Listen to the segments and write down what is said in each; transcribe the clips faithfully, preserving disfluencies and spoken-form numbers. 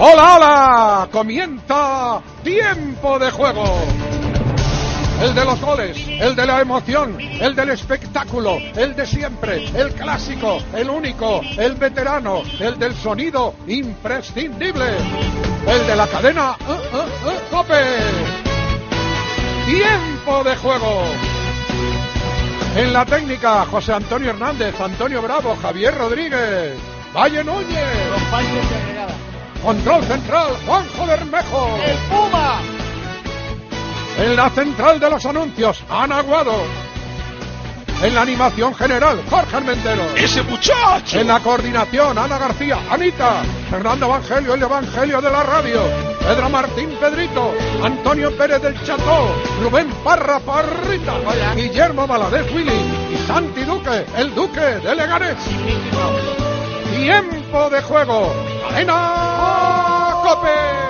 ¡Hola, hola! Comienza Tiempo de Juego. El de los goles, el de la emoción, el del espectáculo, el de siempre, el clásico, el único, el veterano, el del sonido imprescindible, el de la cadena uh, uh, uh, COPE. Tiempo de Juego. En la técnica, José Antonio Hernández, Antonio Bravo, Javier Rodríguez, Valle Núñez. Los Panchos de Gregada. Control central, Juanjo Bermejo. ¡El Puma! En la central de los anuncios, Ana Aguado. En la animación general, Jorge Armendero. ¡Ese muchacho! En la coordinación, Ana García, Anita. Fernando Evangelio, el Evangelio de la radio. Pedro Martín Pedrito. Antonio Pérez del Cható. Rubén Parra Parrita. Hola. Guillermo Valadez Willy. Y Santi Duque, el Duque de Leganés. Tiempo de Juego. Cadena COPE.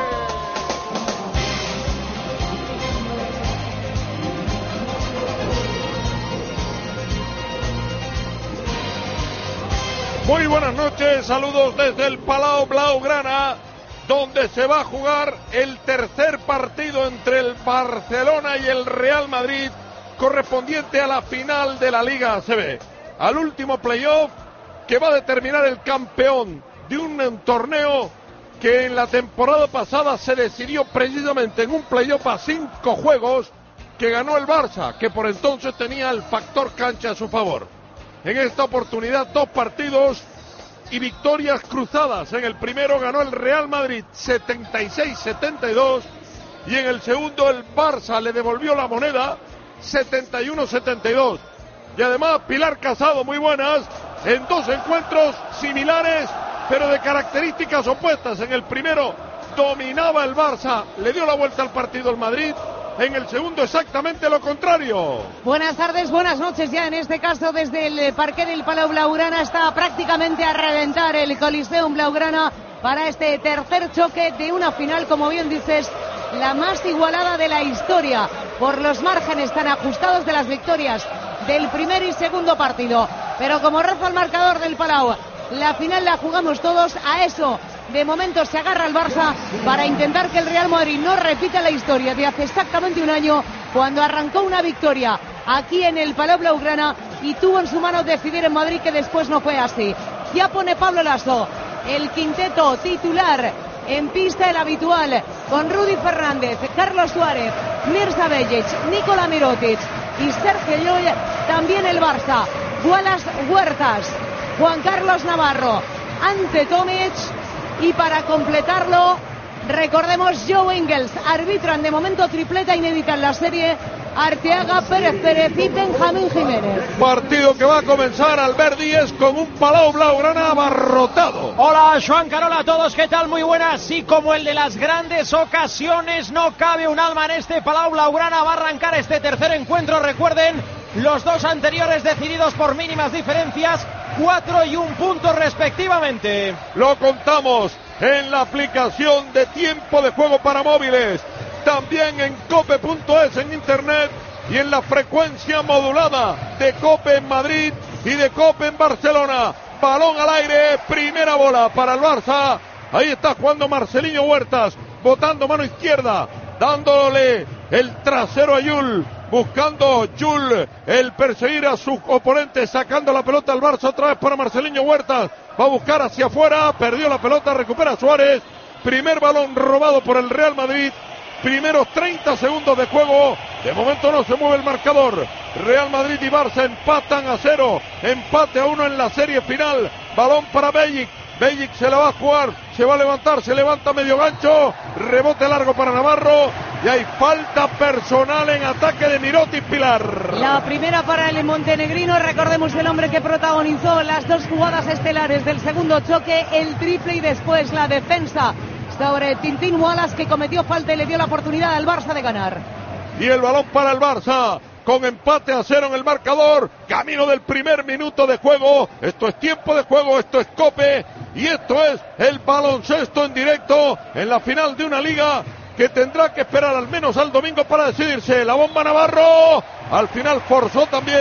Muy buenas noches, saludos desde el Palau Blaugrana, donde se va a jugar el tercer partido entre el Barcelona y el Real Madrid, correspondiente a la final de la Liga A C B, al último playoff que va a determinar el campeón de un torneo que en la temporada pasada se decidió precisamente en un playoff a cinco juegos que ganó el Barça, que por entonces tenía el factor cancha a su favor. En esta oportunidad, dos partidos y victorias cruzadas. En el primero ganó el Real Madrid setenta y seis setenta y dos y en el segundo el Barça le devolvió la moneda setenta y uno setenta y dos. Y además Pilar Casado, muy buenas, en dos encuentros similares, pero de características opuestas. En el primero dominaba el Barça, le dio la vuelta al partido el Madrid. En el segundo exactamente lo contrario. Buenas tardes, buenas noches. Ya en este caso desde el parque del Palau Blaugrana está prácticamente a reventar el Coliseum Blaugrana para este tercer choque de una final, como bien dices, la más igualada de la historia, por los márgenes tan ajustados de las victorias del primer y segundo partido. Pero como reza el marcador del Palau, la final la jugamos todos. A eso de momento se agarra el Barça para intentar que el Real Madrid no repita la historia de hace exactamente un año, cuando arrancó una victoria aquí en el Palau Blaugrana y tuvo en su mano decidir en Madrid, que después no fue así. Ya pone Pablo Lasso el quinteto titular en pista, el habitual, con Rudy Fernández, Carlos Suárez, Mirza Bellic, Nikola Mirotic y Sergio Llull. También el Barça, Wallace Huertas, Juan Carlos Navarro, Ante Tomic, y para completarlo, recordemos, Joe Ingles. Arbitran de momento tripleta inédita en la serie, Arteaga, Pérez Pérez y Benjamín Jiménez. Partido que va a comenzar Albert Díez con un Palau Blaugrana abarrotado. Hola, Joan Carola a todos, ¿qué tal? Muy buenas. Sí, como el de las grandes ocasiones, no cabe un alma en este Palau Blaugrana. Va a arrancar este tercer encuentro. Recuerden, los dos anteriores decididos por mínimas diferencias, cuatro y un punto respectivamente. Lo contamos en la aplicación de Tiempo de Juego para móviles, también en cope punto es en internet y en la frecuencia modulada de COPE en Madrid y de COPE en Barcelona. Balón al aire, primera bola para el Barça. Ahí está jugando Marcelinho Huertas, botando mano izquierda, dándole el trasero a Llull, buscando Llull el perseguir a su oponente, sacando la pelota al Barça otra vez para Marcelinho Huertas. Va a buscar hacia afuera, perdió la pelota, recupera Suárez. Primer balón robado por el Real Madrid. Primeros treinta segundos de juego. De momento no se mueve el marcador. Real Madrid y Barça empatan a cero. Empate a uno en la serie final. Balón para Bellic. Bellic se la va a jugar, se va a levantar, se levanta medio gancho, rebote largo para Navarro y hay falta personal en ataque de Mirotic. Pilar. La primera para el montenegrino, recordemos el hombre que protagonizó las dos jugadas estelares del segundo choque, el triple y después la defensa sobre Tintín Wallace, que cometió falta y le dio la oportunidad al Barça de ganar. Y el balón para el Barça, con empate a cero en el marcador, camino del primer minuto de juego. Esto es tiempo de juego, esto es COPE y esto es el baloncesto en directo en la final de una liga que tendrá que esperar al menos al domingo para decidirse. La bomba Navarro, al final forzó también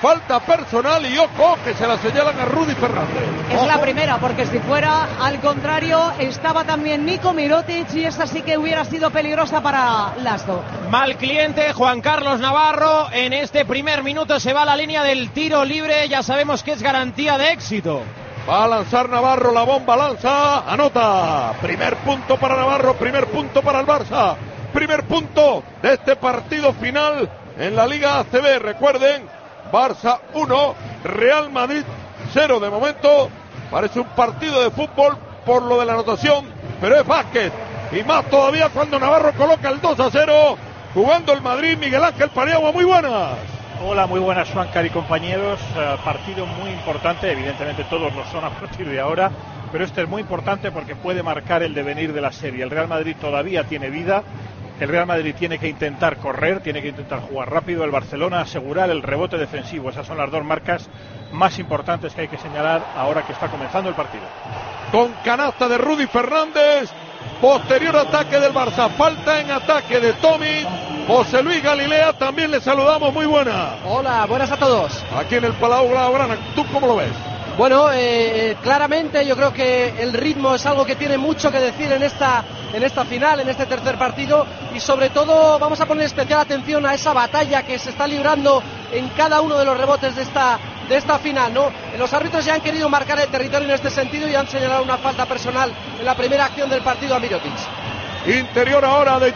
falta personal y ojo que se la señalan a Rudy Fernández. Es Ojo. la primera, porque si fuera al contrario, estaba también Nico Mirotic y esa sí que hubiera sido peligrosa para Lazo. Mal cliente, Juan Carlos Navarro. En este primer minuto se va a la línea del tiro libre. Ya sabemos que es garantía de éxito. Va a lanzar Navarro, la bomba lanza, anota. Primer punto para Navarro, primer punto para el Barça. Primer punto de este partido final en la Liga A C B. Recuerden, Barça uno, Real Madrid cero. De momento parece un partido de fútbol por lo de la anotación, pero es básquet. Y más todavía cuando Navarro coloca el dos a cero. Jugando el Madrid, Miguel Ángel Paniagua, muy buenas. Hola, muy buenas, Juancar y compañeros. Uh, partido muy importante, evidentemente todos lo son a partir de ahora, pero este es muy importante porque puede marcar el devenir de la serie. El Real Madrid todavía tiene vida. El Real Madrid tiene que intentar correr, tiene que intentar jugar rápido. El Barcelona asegurar el rebote defensivo. Esas son las dos marcas más importantes que hay que señalar ahora que está comenzando el partido. Con canasta de Rudy Fernández. Posterior ataque del Barça. Falta en ataque de Tomic. José Luis Galilea, también le saludamos. Muy buena. Hola, buenas a todos. Aquí en el Palau Blaugrana. ¿Tú cómo lo ves? Bueno, eh, claramente yo creo que el ritmo es algo que tiene mucho que decir en esta, en esta final, en este tercer partido, y sobre todo vamos a poner especial atención a esa batalla que se está librando en cada uno de los rebotes de esta, de esta final, ¿no? Los árbitros ya han querido marcar el territorio en este sentido y han señalado una falta personal en la primera acción del partido a Mirotic. Interior ahora de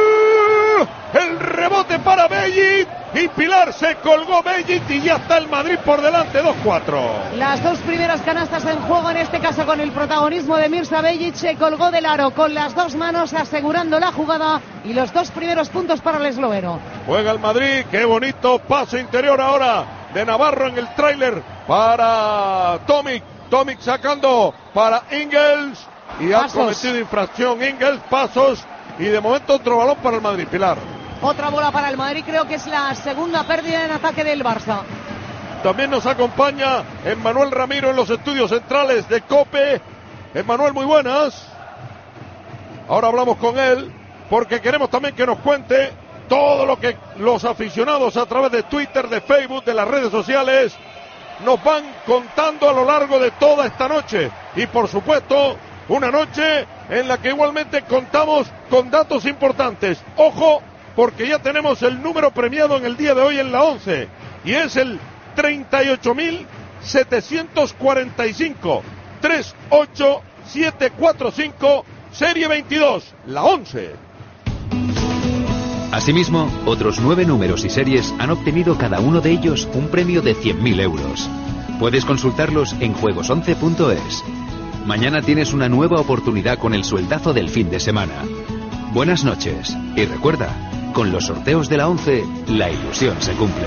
Jul. El rebote para Bellit. Y Pilar se colgó Bellit y ya está el Madrid por delante, dos cuatro. Las dos primeras canastas en juego, en este caso con el protagonismo de Mirza Bellit, se colgó del aro con las dos manos asegurando la jugada y los dos primeros puntos para el esloveno. Juega el Madrid, qué bonito pase interior ahora de Navarro en el tráiler para Tomic. Tomic sacando para Ingels y ha cometido infracción Ingels, pasos y de momento otro balón para el Madrid, Pilar. Otra bola para el Madrid, creo que es la segunda pérdida en ataque del Barça. También nos acompaña Emmanuel Ramiro en los estudios centrales de COPE. Emmanuel, muy buenas. Ahora hablamos con él porque queremos también que nos cuente todo lo que los aficionados a través de Twitter, de Facebook, de las redes sociales nos van contando a lo largo de toda esta noche. Y por supuesto, una noche en la que igualmente contamos con datos importantes. Ojo, porque ya tenemos el número premiado en el día de hoy en la once y es el treinta y ocho mil setecientos cuarenta y cinco, treinta y ocho mil setecientos cuarenta y cinco, serie veintidós, la once. Asimismo, otros nueve números y series han obtenido cada uno de ellos un premio de cien mil euros. Puedes consultarlos en juegos once punto es. Mañana tienes una nueva oportunidad con el sueldazo del fin de semana. Buenas noches y recuerda, con los sorteos de la once, la ilusión se cumple.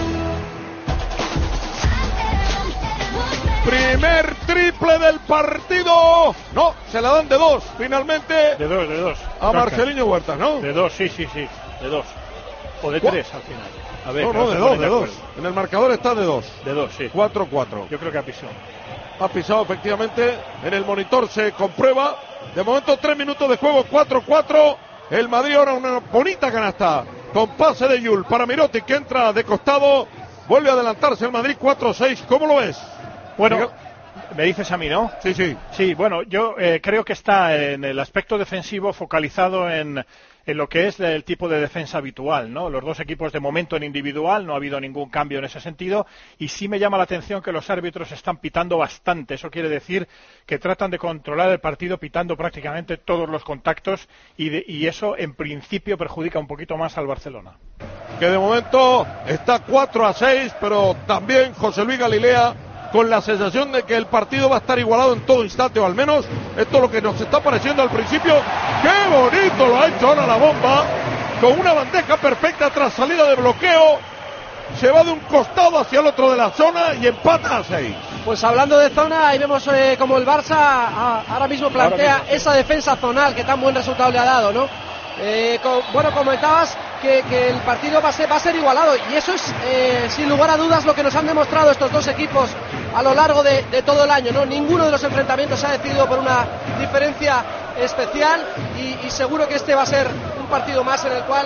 Primer triple del partido. No, se la dan de dos, finalmente. De dos, de dos. A Marceliño Huertas, ¿no? De dos, sí, sí, sí. De dos. O de tres al final. A ver, no, no, de dos, de dos. En el marcador está de dos. De dos, sí. cuatro cuatro. Yo creo que ha pisado. Ha pisado efectivamente. En el monitor se comprueba. De momento tres minutos de juego, cuatro cuatro. El Madrid ahora una bonita canasta con pase de Yul para Mirotic que entra de costado. Vuelve a adelantarse el Madrid cuatro seis. ¿Cómo lo ves? Bueno, Miguel, me dices a mí, ¿no? Sí, sí. Sí, bueno, yo eh, creo que está en el aspecto defensivo focalizado en, en lo que es el tipo de defensa habitual, ¿no? Los dos equipos de momento en individual, no ha habido ningún cambio en ese sentido, y sí me llama la atención que los árbitros están pitando bastante. Eso quiere decir que tratan de controlar el partido pitando prácticamente todos los contactos, y, de, y eso en principio perjudica un poquito más al Barcelona. Que de momento está cuatro a seis, pero también José Luis Galilea con la sensación de que el partido va a estar igualado en todo instante, o al menos esto es lo que nos está pareciendo al principio. ¡Qué bonito lo ha hecho ahora la bomba! Con una bandeja perfecta tras salida de bloqueo, se va de un costado hacia el otro de la zona y empata a seis. Pues hablando de zona, ahí vemos eh, como el Barça a, ahora mismo plantea ahora mismo. esa defensa zonal que tan buen resultado le ha dado, ¿no? Eh, con, bueno, comentabas que, que el partido va a ser, va a ser igualado, y eso es eh, sin lugar a dudas lo que nos han demostrado estos dos equipos a lo largo de, de todo el año, ¿no? Ninguno de los enfrentamientos se ha decidido por una diferencia especial, y, y seguro que este va a ser un partido más en el cual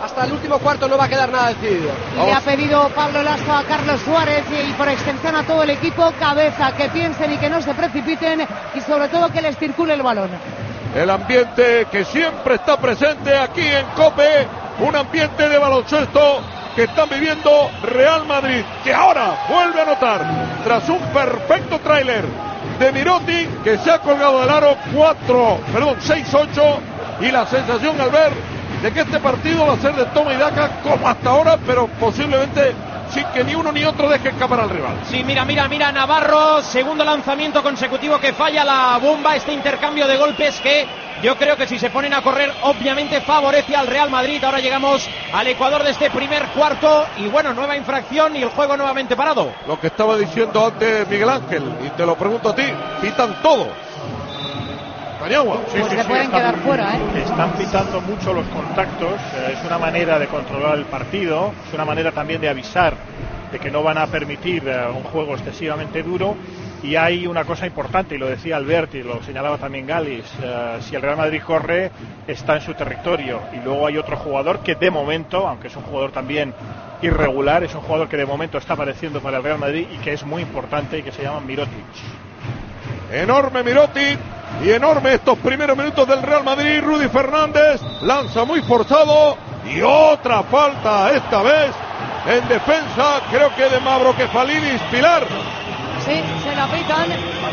hasta el último cuarto no va a quedar nada decidido. Y le ha pedido Pablo Lasso a Carlos Suárez y, y por extensión a todo el equipo, cabeza, que piensen y que no se precipiten y sobre todo que les circule el balón. El ambiente que siempre está presente aquí en COPE, un ambiente de baloncesto que están viviendo Real Madrid, que ahora vuelve a anotar tras un perfecto tráiler de Mirotic, que se ha colgado del aro cuatro, perdón, seis ocho, y la sensación al ver de que este partido va a ser de toma y daca como hasta ahora, pero posiblemente sin que ni uno ni otro deje escapar al rival. Sí, mira, mira, mira, Navarro, segundo lanzamiento consecutivo que falla la bomba, este intercambio de golpes que yo creo que si se ponen a correr obviamente favorece al Real Madrid. Ahora llegamos al Ecuador de este primer cuarto y bueno, nueva infracción y el juego nuevamente parado. Lo que estaba diciendo antes Miguel Ángel, y te lo pregunto a ti, pitan todo. Paniagua. Sí, pues sí, se sí, pueden están, quedar fuera, ¿eh? Están pitando mucho los contactos, eh, es una manera de controlar el partido, es una manera también de avisar de que no van a permitir eh, un juego excesivamente duro. Y hay una cosa importante, y lo decía Albert y lo señalaba también Galis, uh, si el Real Madrid corre, está en su territorio. Y luego hay otro jugador que de momento, aunque es un jugador también irregular, es un jugador que de momento está apareciendo para el Real Madrid y que es muy importante y que se llama Mirotic. Enorme Mirotic y enorme estos primeros minutos del Real Madrid. Rudy Fernández lanza muy forzado y otra falta esta vez en defensa, creo que de Mavrokefalidis. Pilar. Sí, se la pitan.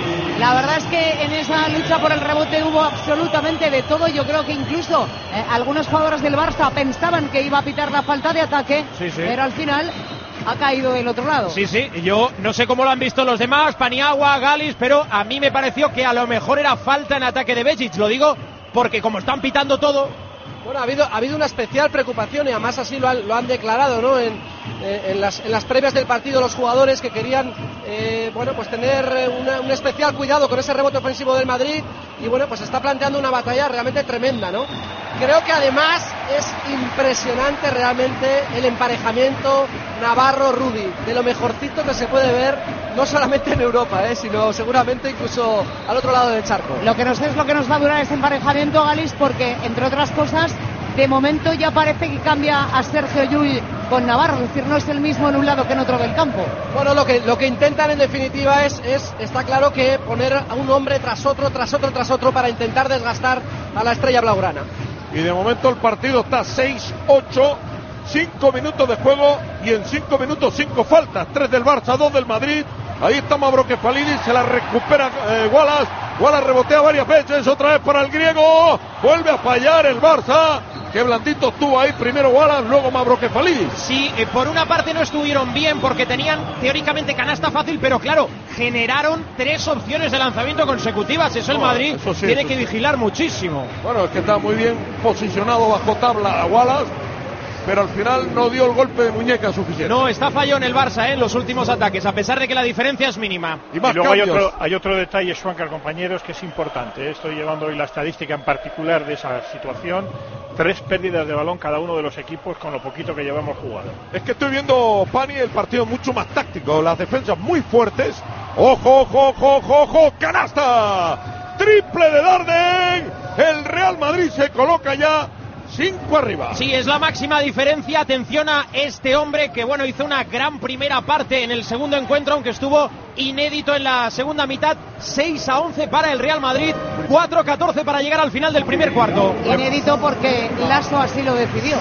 La verdad es que en esa lucha por el rebote hubo absolutamente de todo. Yo creo que incluso eh, algunos jugadores del Barça pensaban que iba a pitar la falta de ataque, sí, sí. Pero al final ha caído del otro lado. Sí, sí, yo no sé cómo lo han visto los demás, Paniagua, Galis, pero a mí me pareció que a lo mejor era falta en ataque de Bečić. Lo digo porque como están pitando todo... Bueno, ha habido, ha habido una especial preocupación y además así lo han, lo han declarado, ¿no? En, eh, en, las, en las previas del partido los jugadores que querían, eh, bueno, pues tener una, un especial cuidado con ese rebote ofensivo del Madrid y bueno, pues está planteando una batalla realmente tremenda, ¿no? Creo que además es impresionante realmente el emparejamiento Navarro-Rudy, de lo mejorcito que se puede ver, no solamente en Europa, ¿eh? Sino seguramente incluso al otro lado del charco. Lo que no sé es lo que nos va a durar ese emparejamiento, Galis, porque entre otras cosas, de momento ya parece que cambia a Sergio Llull con Navarro, es decir, no es el mismo en un lado que en otro del campo. Bueno, lo que, lo que intentan en definitiva es, es, está claro que poner a un hombre tras otro, tras otro, tras otro para intentar desgastar a la estrella blaugrana. Y de momento el partido está seis ocho, cinco minutos de juego y en cinco minutos cinco faltas, tres del Barça, dos del Madrid. Ahí está Mavrokefalidis, se la recupera eh, Wallace, Wallace rebotea varias veces, otra vez para el griego, vuelve a fallar el Barça. Qué blandito estuvo ahí, primero Wallace, luego Mavrokefalidis. Sí, eh, por una parte no estuvieron bien porque tenían teóricamente canasta fácil, pero claro, generaron tres opciones de lanzamiento consecutivas. Eso el no, Madrid eso sí, tiene eso que sí. vigilar muchísimo. Bueno, es que está muy bien posicionado bajo tabla a Wallace, pero al final no dio el golpe de muñeca suficiente. No, está fallado en el Barça ¿eh? en los últimos ataques, a pesar de que la diferencia es mínima. Y, más y luego hay otro, hay otro detalle, Schwanker, compañeros, que es importante. ¿eh? Estoy llevando hoy la estadística en particular de esa situación. Tres pérdidas de balón cada uno de los equipos con lo poquito que llevamos jugado. Es que estoy viendo, Pani, el partido mucho más táctico. Las defensas muy fuertes. ¡Ojo, ojo, ojo, ojo, ojo! ¡Canasta! ¡Triple de Darden! El Real Madrid se coloca ya cinco arriba. Sí, es la máxima diferencia. Atención a este hombre que, bueno, hizo una gran primera parte en el segundo encuentro, aunque estuvo inédito en la segunda mitad. seis a once para el Real Madrid, cuatro a catorce para llegar al final del primer cuarto. Inédito porque Lasso así lo decidió.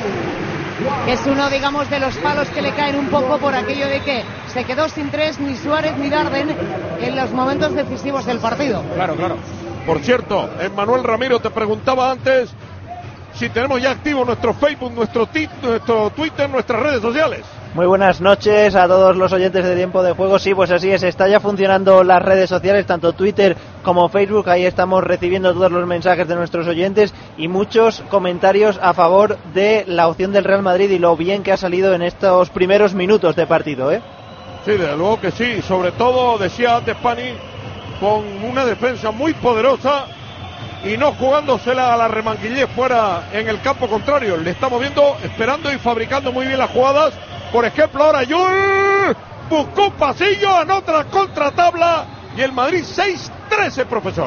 Que es uno, digamos, de los palos que le caen un poco por aquello de que se quedó sin tres ni Suárez ni Darden en los momentos decisivos del partido. Claro, claro. Por cierto, Emmanuel Ramiro te preguntaba antes si tenemos ya activo nuestro Facebook, nuestro, tit, nuestro Twitter, nuestras redes sociales. Muy buenas noches a todos los oyentes de Tiempo de Juego. Sí, pues así es, está ya funcionando las redes sociales, tanto Twitter como Facebook. Ahí estamos recibiendo todos los mensajes de nuestros oyentes y muchos comentarios a favor de la opción del Real Madrid y lo bien que ha salido en estos primeros minutos de partido, ¿eh? Sí, desde luego que sí. Sobre todo, decía antes Pani, con una defensa muy poderosa y no jugándosela a la remanguillé fuera en el campo contrario. Le estamos viendo, esperando y fabricando muy bien las jugadas. Por ejemplo, ahora Llull buscó un pasillo, anota la contratabla y el Madrid seis trece, profesor.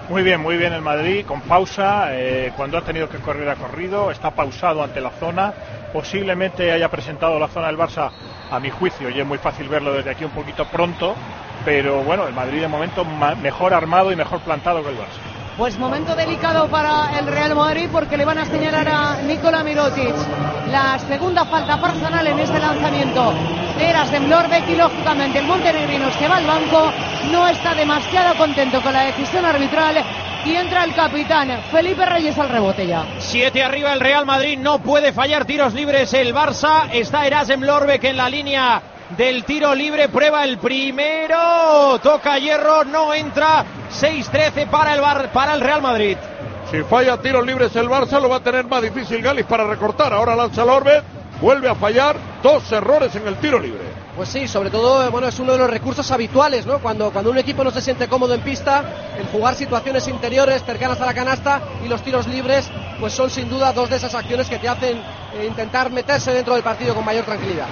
Muy bien, muy bien el Madrid, con pausa, eh, cuando ha tenido que correr ha corrido, está pausado ante la zona, posiblemente haya presentado la zona del Barça, a mi juicio, y es muy fácil verlo desde aquí un poquito pronto, pero bueno, el Madrid de momento ma- mejor armado y mejor plantado que el Barça. Pues momento delicado para el Real Madrid porque le van a señalar a Nikola Mirotic la segunda falta personal en este lanzamiento de Erasem Lorbeck y lógicamente el montenegrino se va al banco, no está demasiado contento con la decisión arbitral y entra el capitán Felipe Reyes al rebote ya. Siete arriba el Real Madrid, no puede fallar tiros libres el Barça, está Erasem Lorbeck en la línea del tiro libre, prueba el primero, toca hierro, no entra, seis trece para el Bar, para el Real Madrid. Si falla tiros libres el Barça lo va a tener más difícil Galis para recortar. Ahora lanza Lorbeck, vuelve a fallar, dos errores en el tiro libre. Pues sí, sobre todo, bueno, es uno de los recursos habituales, ¿no? Cuando, cuando un equipo no se siente cómodo en pista, el jugar situaciones interiores cercanas a la canasta y los tiros libres, pues son sin duda dos de esas acciones que te hacen eh, intentar meterse dentro del partido con mayor tranquilidad.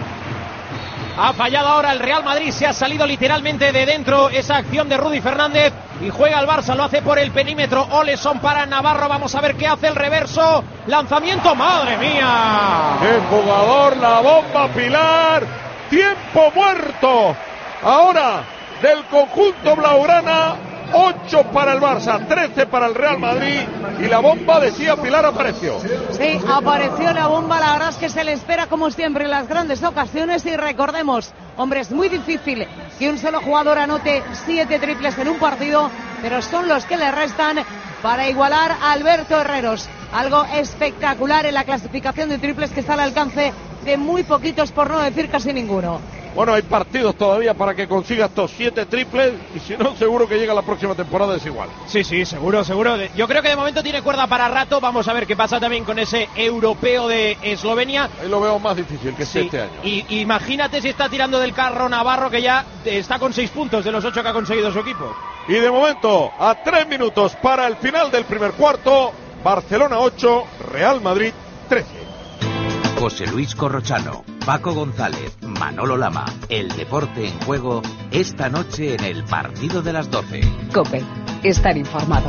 Ha fallado ahora el Real Madrid, se ha salido literalmente de dentro esa acción de Rudy Fernández y juega el Barça, lo hace por el perímetro. Oleson para Navarro, vamos a ver qué hace el reverso. Lanzamiento, madre mía. ¡Qué jugador! La bomba Pilar. Tiempo muerto. Ahora del conjunto blaugrana, ocho para el Barça, trece para el Real Madrid y la bomba, decía Pilar, apareció. Sí, apareció la bomba, la verdad es que se le espera como siempre en las grandes ocasiones y recordemos, hombre, es muy difícil que un solo jugador anote siete triples en un partido, pero son los que le restan para igualar a Alberto Herreros, algo espectacular en la clasificación de triples que está al alcance de muy poquitos, por no decir casi ninguno. Bueno, hay partidos todavía para que consiga estos siete triples y si no, seguro que llega la próxima temporada desigual. Sí, sí, seguro, seguro. Yo creo que de momento tiene cuerda para rato. Vamos a ver qué pasa también con ese europeo de Eslovenia. Ahí lo veo más difícil que sí, este año. Y imagínate si está tirando del carro Navarro, que ya está con seis puntos de los ocho que ha conseguido su equipo. Y de momento, a tres minutos para el final del primer cuarto, Barcelona ocho, Real Madrid trece. José Luis Corrochano, Paco González, Manolo Lama, el deporte en juego, esta noche en el partido de las doce. COPE, estar informado.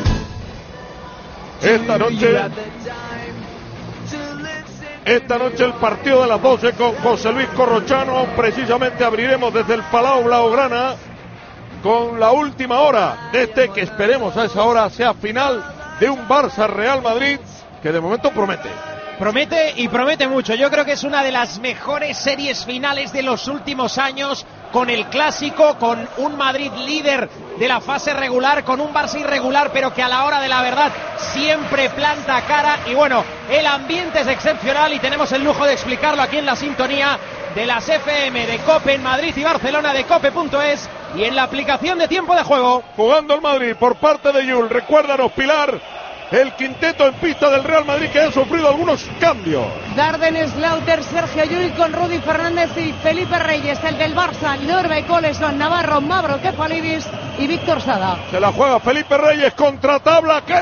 Esta noche, esta noche el partido de las doce con José Luis Corrochano. Precisamente abriremos desde el Palau Blaugrana con la última hora de este, que esperemos a esa hora sea final de un Barça Real Madrid que de momento promete. Promete y promete mucho. Yo creo que es una de las mejores series finales de los últimos años, con el clásico, con un Madrid líder de la fase regular, con un Barça irregular, pero que a la hora de la verdad siempre planta cara. Y bueno, el ambiente es excepcional y tenemos el lujo de explicarlo aquí en la sintonía de las F M de COPE en Madrid y Barcelona, de cope punto es, y en la aplicación de tiempo de juego. Jugando el Madrid por parte de Yul. Recuérdanos, Pilar, el quinteto en pista del Real Madrid, que ha sufrido algunos cambios. Darden, Slaughter, Sergio Llull con Rudy Fernández y Felipe Reyes. El del Barça, Lorbeck, Oleson, Navarro, Mavro, Kefalidis y Víctor Sada. Se la juega Felipe Reyes contra tabla. ¡Qué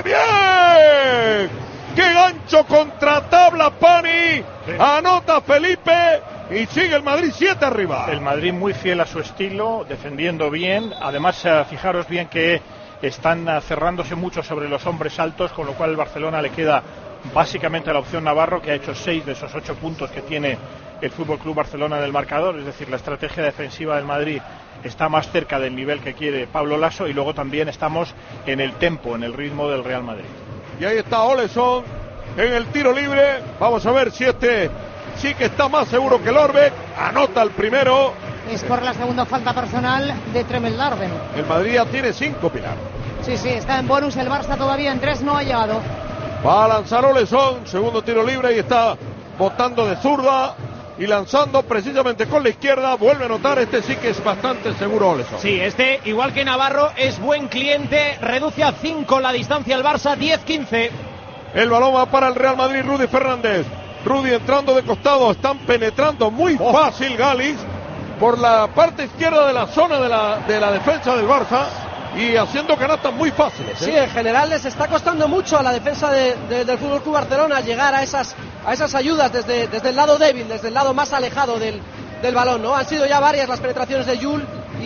bien! ¡Qué gancho contra tabla, Pani! Anota Felipe y sigue el Madrid siete arriba. El Madrid muy fiel a su estilo, defendiendo bien. Además, fijaros bien que están cerrándose mucho sobre los hombres altos, con lo cual el Barcelona le queda básicamente la opción Navarro, que ha hecho seis de esos ocho puntos que tiene el Fútbol Club Barcelona del marcador. Es decir, la estrategia defensiva del Madrid está más cerca del nivel que quiere Pablo Lasso, y luego también estamos en el tempo, en el ritmo del Real Madrid. Y ahí está Oleson en el tiro libre. Vamos a ver si este sí que está más seguro que Lorbeck. Anota el primero. Es por la segunda falta personal de Tremel Darden. El Madrid ya tiene cinco, Pilar. Sí, sí, está en bonus. El Barça todavía en tres no ha llegado. Va a lanzar Oleson, segundo tiro libre, y está botando de zurda y lanzando precisamente con la izquierda. Vuelve a anotar. Este sí que es bastante seguro Oleson. Sí, este, igual que Navarro, es buen cliente. Reduce a cinco la distancia al Barça, diez quince. El balón va para el Real Madrid. Rudy Fernández. Rudy entrando de costado. Están penetrando muy oh. fácil Galis por la parte izquierda de la zona de la, de la defensa del Barça, y haciendo canastas muy fáciles, ¿eh? Sí, en general les está costando mucho a la defensa de, de, del Fútbol Club Barcelona llegar a esas, a esas ayudas desde, desde el lado débil, desde el lado más alejado del, del balón, ¿no? Han sido ya varias las penetraciones de Yul y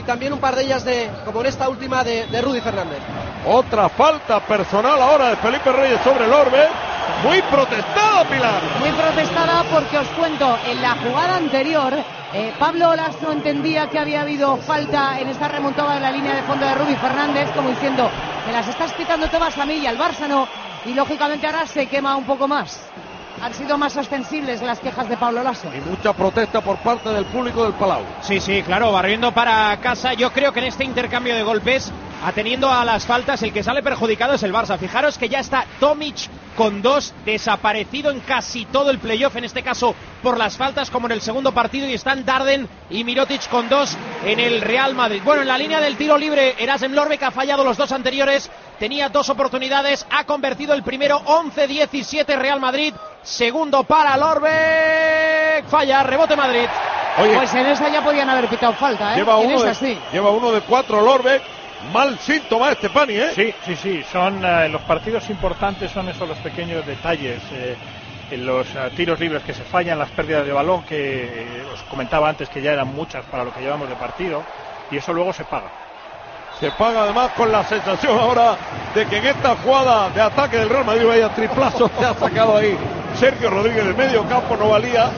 también un par de ellas, de como en esta última, de, de Rudy Fernández. Otra falta personal ahora de Felipe Reyes sobre el Orbe. Muy protestada, Pilar. Muy protestada porque os cuento, en la jugada anterior eh, Pablo Lasso entendía que había habido falta en esta remontada de la línea de fondo de Rudy Fernández, como diciendo, me las estás quitando todas a mí y al Barça no, y lógicamente ahora se quema un poco más. Han sido más ostensibles las quejas de Pablo Lasso. Y mucha protesta por parte del público del Palau. Sí, sí, claro, barriendo para casa. Yo creo que en este intercambio de golpes, ateniendo a las faltas, el que sale perjudicado es el Barça. Fijaros que ya está Tomic con dos, desaparecido en casi todo el playoff, en este caso por las faltas, como en el segundo partido, y están Darden y Mirotic con dos en el Real Madrid. Bueno, en la línea del tiro libre, Erasem Lorbeck ha fallado los dos anteriores, tenía dos oportunidades, ha convertido el primero. Once diecisiete Real Madrid, segundo para Lorbeck, falla, rebote Madrid. Oye, pues en esa ya podían haber pitado falta, ¿eh? Lleva, en uno esa de, sí. lleva uno de cuatro Lorbeck. Mal síntoma este Pani, ¿eh? Sí, sí, sí. Son uh, en los partidos importantes son esos los pequeños detalles, eh, en los uh, tiros libres que se fallan, las pérdidas de balón que eh, os comentaba antes que ya eran muchas para lo que llevamos de partido, y eso luego se paga. Se paga además con la sensación ahora de que en esta jugada de ataque del Real Madrid vaya triplazo que ha sacado ahí Sergio Rodríguez del medio campo, no valía,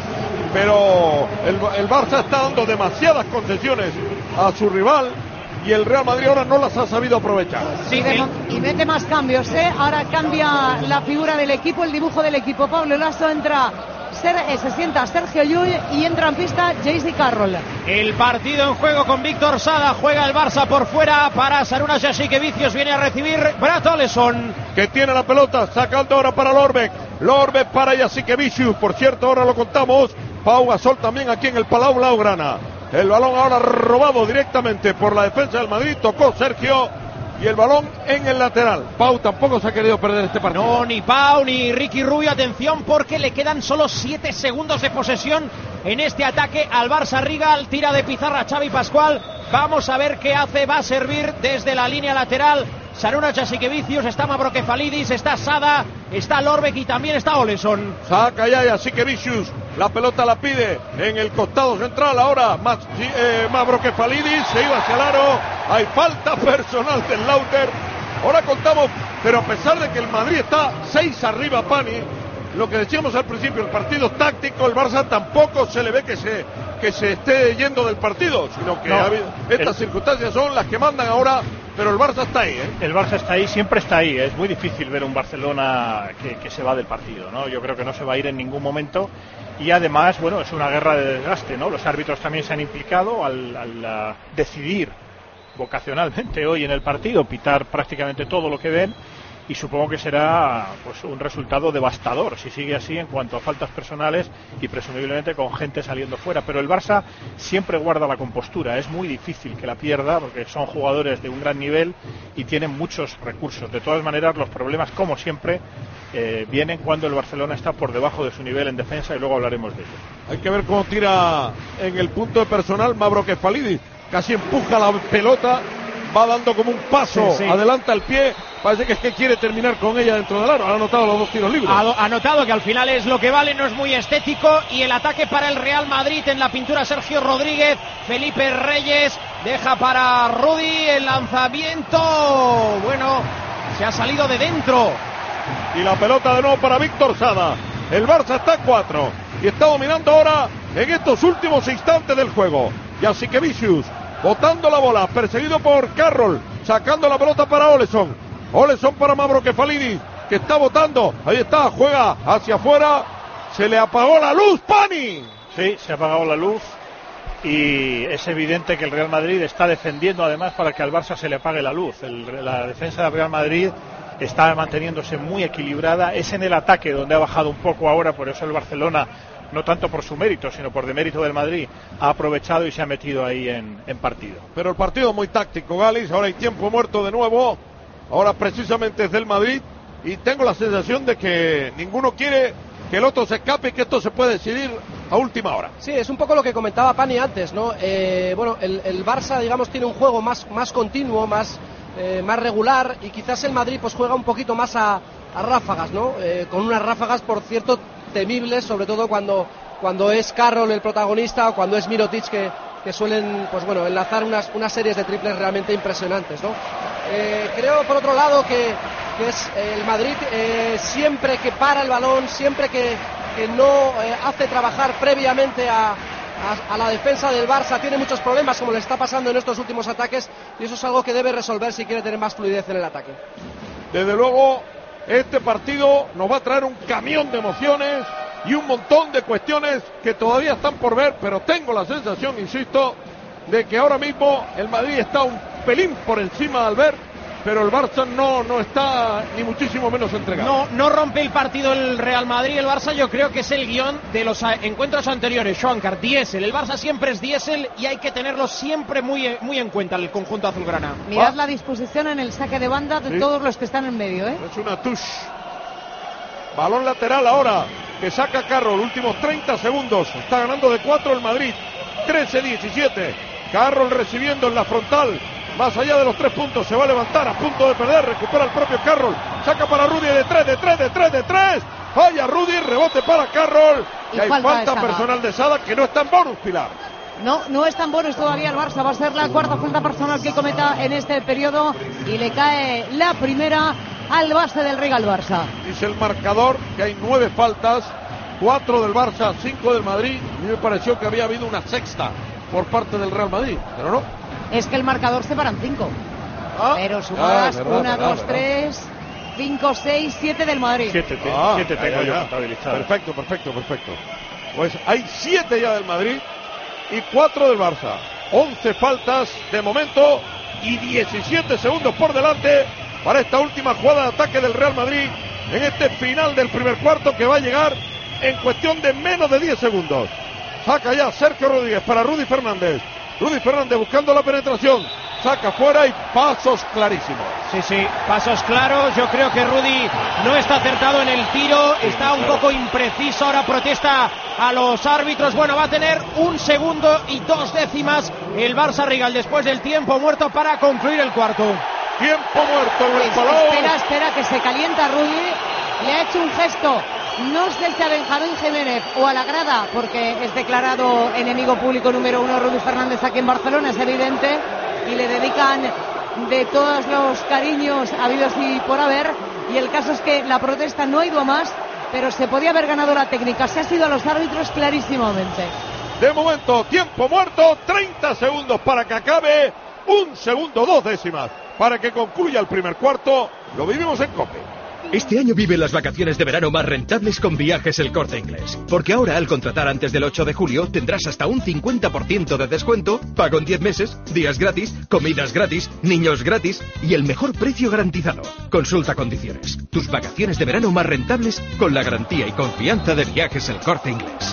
pero el, el Barça está dando demasiadas concesiones a su rival. Y el Real Madrid ahora no las ha sabido aprovechar. Sí, de, y mete más cambios, ¿eh? Ahora cambia la figura del equipo, el dibujo del equipo. Pablo Lasso entra, Ser, eh, se sienta Sergio Llull y entra en pista J C Carroll. El partido en juego con Víctor Sada. Juega el Barça por fuera para Šarūnas Jasikevičius. Viene a recibir Brad Oleson, que tiene la pelota, sacando ahora para Lorbeck. Lorbeck para Jasikevičius. Por cierto, ahora lo contamos. Pau Gasol también aquí en el Palau Blaugrana. El balón ahora robado directamente por la defensa del Madrid. Tocó Sergio y el balón en el lateral. Pau tampoco se ha querido perder este partido. No, ni Pau ni Ricky Rubio. Atención, porque le quedan solo siete segundos de posesión en este ataque al Barça. Rigal, tira de pizarra Xavi Pascual. Vamos a ver qué hace. Va a servir desde la línea lateral Šarūnas Jasikevičius, está Mavrokefalidis, está Sada, está Lorbeck y también está Oleson. Saca ya Jasikevičius, la pelota la pide en el costado central. Ahora más, eh, Mavrokefalidis se iba hacia el aro. Hay falta personal del Lauter. Ahora contamos, pero a pesar de que el Madrid está seis arriba, Pani, lo que decíamos al principio, el partido táctico, el Barça tampoco se le ve que se que se esté yendo del partido, sino que no, ha habido, estas el... circunstancias son las que mandan ahora, pero el Barça está ahí, ¿eh? El Barça está ahí, siempre está ahí. Es muy difícil ver un Barcelona que, que se va del partido, ¿no? Yo creo que no se va a ir en ningún momento, y además, bueno, es una guerra de desgaste, ¿no? Los árbitros también se han implicado al, al uh, decidir vocacionalmente hoy en el partido, pitar prácticamente todo lo que ven, y supongo que será pues un resultado devastador si sigue así en cuanto a faltas personales y presumiblemente con gente saliendo fuera. Pero el Barça siempre guarda la compostura, es muy difícil que la pierda porque son jugadores de un gran nivel y tienen muchos recursos. De todas maneras, los problemas, como siempre, eh, vienen cuando el Barcelona está por debajo de su nivel en defensa, y luego hablaremos de ello. Hay que ver cómo tira en el punto de personal Mavrokefalidis, casi empuja la pelota, va dando como un paso, sí, sí. adelanta el pie, parece que es que quiere terminar con ella dentro del aro. Ha anotado los dos tiros libres. Ha anotado, que al final es lo que vale, no es muy estético. Y el ataque para el Real Madrid, en la pintura Sergio Rodríguez, Felipe Reyes deja para Rudy, el lanzamiento, bueno, se ha salido de dentro. Y la pelota de nuevo para Víctor Sada. El Barça está a cuatro y está dominando ahora en estos últimos instantes del juego. Jasikevičius botando la bola, perseguido por Carroll, sacando la pelota para Oleson. Oleson para Mavrokefalidis, que está botando. Ahí está, juega hacia afuera. Se le apagó la luz, Pani. Sí, se ha apagado la luz. Y es evidente que el Real Madrid está defendiendo además para que al Barça se le apague la luz. El, la defensa del Real Madrid está manteniéndose muy equilibrada. Es en el ataque donde ha bajado un poco ahora, por eso el Barcelona, no tanto por su mérito, sino por demérito del Madrid, ha aprovechado y se ha metido ahí en, en partido. Pero el partido muy táctico, Galis. Ahora hay tiempo muerto de nuevo. Ahora precisamente es del Madrid. Y tengo la sensación de que ninguno quiere que el otro se escape y que esto se puede decidir a última hora. Sí, es un poco lo que comentaba Pani antes, ¿no? Eh, bueno, el, el Barça, digamos, tiene un juego más, más continuo, más, eh, más regular, y quizás el Madrid pues juega un poquito más a, a ráfagas, ¿no? Eh, con unas ráfagas, por cierto, temibles, sobre todo cuando, cuando es Carroll el protagonista o cuando es Mirotic que, que suelen, pues bueno, enlazar unas, unas series de triples realmente impresionantes, ¿no? Eh, creo, por otro lado, que, que es el Madrid, eh, siempre que para el balón, siempre que, que no eh, hace trabajar previamente a, a, a la defensa del Barça, tiene muchos problemas, como le está pasando en estos últimos ataques, y eso es algo que debe resolver si quiere tener más fluidez en el ataque. Desde luego, este partido nos va a traer un camión de emociones y un montón de cuestiones que todavía están por ver, pero tengo la sensación, insisto, de que ahora mismo el Madrid está un pelín por encima de Albert, pero el Barça no, no está ni muchísimo menos entregado. No, no rompe el partido el Real Madrid. El Barça yo creo que es el guión de los encuentros anteriores. Schwankar, diésel. El Barça siempre es diésel y hay que tenerlo siempre muy, muy en cuenta el conjunto azulgrana. Mirad la disposición en el saque de banda de sí. todos los que están en medio, ¿eh? Es una touche. Balón lateral ahora que saca Carroll. Últimos treinta segundos. Está ganando de cuatro el Madrid. trece diecisiete. Carroll recibiendo en la frontal. Más allá de los tres puntos, se va a levantar, a punto de perder, recupera el propio Carroll, saca para Rudy de tres, de tres, de tres, de tres, falla Rudy, rebote para Carroll, y, y hay falta, falta personal de Sada que no está en bonus, Pilar. No, no está en bonus todavía el Barça, va a ser la cuarta falta personal que cometa en este periodo y le cae la primera al base del Real Barça. Dice el marcador que hay nueve faltas, cuatro del Barça, cinco del Madrid, y me pareció que había habido una sexta por parte del Real Madrid, pero no. Es que el marcador separan cinco. Ah, pero sumadas ah, una, verdad, dos, verdad. tres, cinco, seis, siete del Madrid. Siete, te, ah, siete tengo yo contabilizado. Perfecto, perfecto, perfecto. Pues hay siete ya del Madrid y cuatro del Barça. Once faltas de momento y diecisiete segundos por delante para esta última jugada de ataque del Real Madrid en este final del primer cuarto que va a llegar en cuestión de menos de diez segundos. Saca ya Sergio Rodríguez para Rudy Fernández. Rudy Fernández buscando la penetración, saca fuera y pasos clarísimos. Sí, sí, pasos claros. Yo creo que Rudy no está acertado en el tiro, está un poco impreciso. Ahora protesta a los árbitros. Bueno, va a tener un segundo y dos décimas el Barça Rigal después del tiempo muerto para concluir el cuarto. Tiempo muerto en el balón. Espera, espera, que se calienta Rudy. Le ha hecho un gesto. No sé si a Benjamín Jiménez o a la grada, porque es declarado enemigo público número uno Rudy Fernández aquí en Barcelona, es evidente, y le dedican de todos los cariños habidos y por haber, y el caso es que la protesta no ha ido a más, pero se podía haber ganado la técnica, se ha sido a los árbitros clarísimamente. De momento, tiempo muerto, treinta segundos para que acabe, un segundo, dos décimas, para que concluya el primer cuarto, lo vivimos en COPE. Este año vive las vacaciones de verano más rentables con Viajes El Corte Inglés. Porque ahora, al contratar antes del ocho de julio, tendrás hasta un cincuenta por ciento de descuento, pago en diez meses, días gratis, comidas gratis, niños gratis y el mejor precio garantizado. Consulta condiciones. Tus vacaciones de verano más rentables con la garantía y confianza de Viajes El Corte Inglés.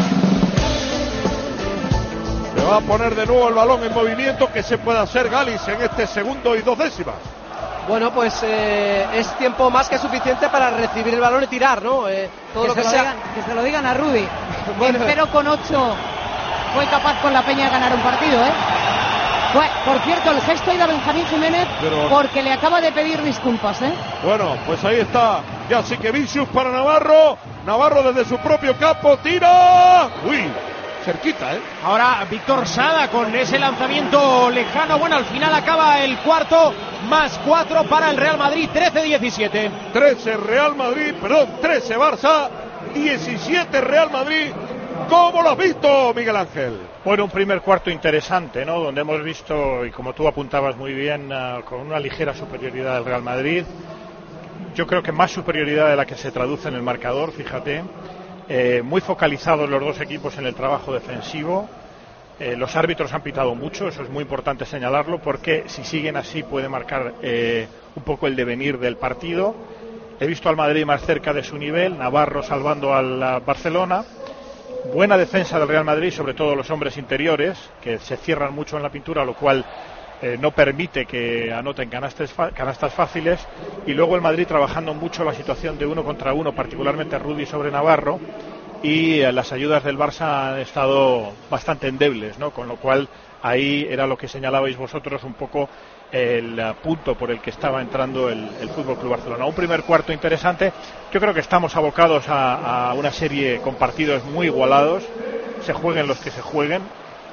Se va a poner de nuevo el balón en movimiento. Que se puede hacer Galis en este segundo y dos décimas. Bueno, pues eh, es tiempo más que suficiente para recibir el balón y tirar, ¿no? Eh, todo que, lo se que lo sea. Digan, que se lo digan a Rudy. Bueno. En cero con ocho fue capaz con la Peña de ganar un partido, ¿eh? Bueno, por cierto, el gesto ha ido a Benjamín Jiménez Pero... porque le acaba de pedir disculpas, ¿eh? Bueno, pues ahí está. Ya sí que Vicius para Navarro. Navarro desde su propio campo, tira. Uy. Cerquita, ¿eh? Ahora Víctor Sada con ese lanzamiento lejano. Bueno, al final acaba el cuarto. Más cuatro para el Real Madrid. trece diecisiete. trece Real Madrid, perdón, trece Barça. diecisiete Real Madrid. ¿Cómo lo has visto, Miguel Ángel? Bueno, un primer cuarto interesante, ¿no? Donde hemos visto, y como tú apuntabas muy bien, uh, con una ligera superioridad del Real Madrid. Yo creo que más superioridad de la que se traduce en el marcador, fíjate. Eh, muy focalizados los dos equipos en el trabajo defensivo. Eh, los árbitros han pitado mucho, eso es muy importante señalarlo, porque si siguen así puede marcar eh, un poco el devenir del partido. He visto al Madrid más cerca de su nivel, Navarro salvando al Barcelona. Buena defensa del Real Madrid, sobre todo los hombres interiores, que se cierran mucho en la pintura, lo cual eh, no permite que anoten canastas, canastas fáciles. Y luego el Madrid trabajando mucho la situación de uno contra uno, particularmente Rudy sobre Navarro. Y eh, las ayudas del Barça han estado bastante endebles, ¿no? Con lo cual ahí era lo que señalabais vosotros un poco el uh, punto por el que estaba entrando el, el F C Barcelona. Un primer cuarto interesante. Yo creo que estamos abocados a, a una serie con partidos muy igualados, se jueguen los que se jueguen.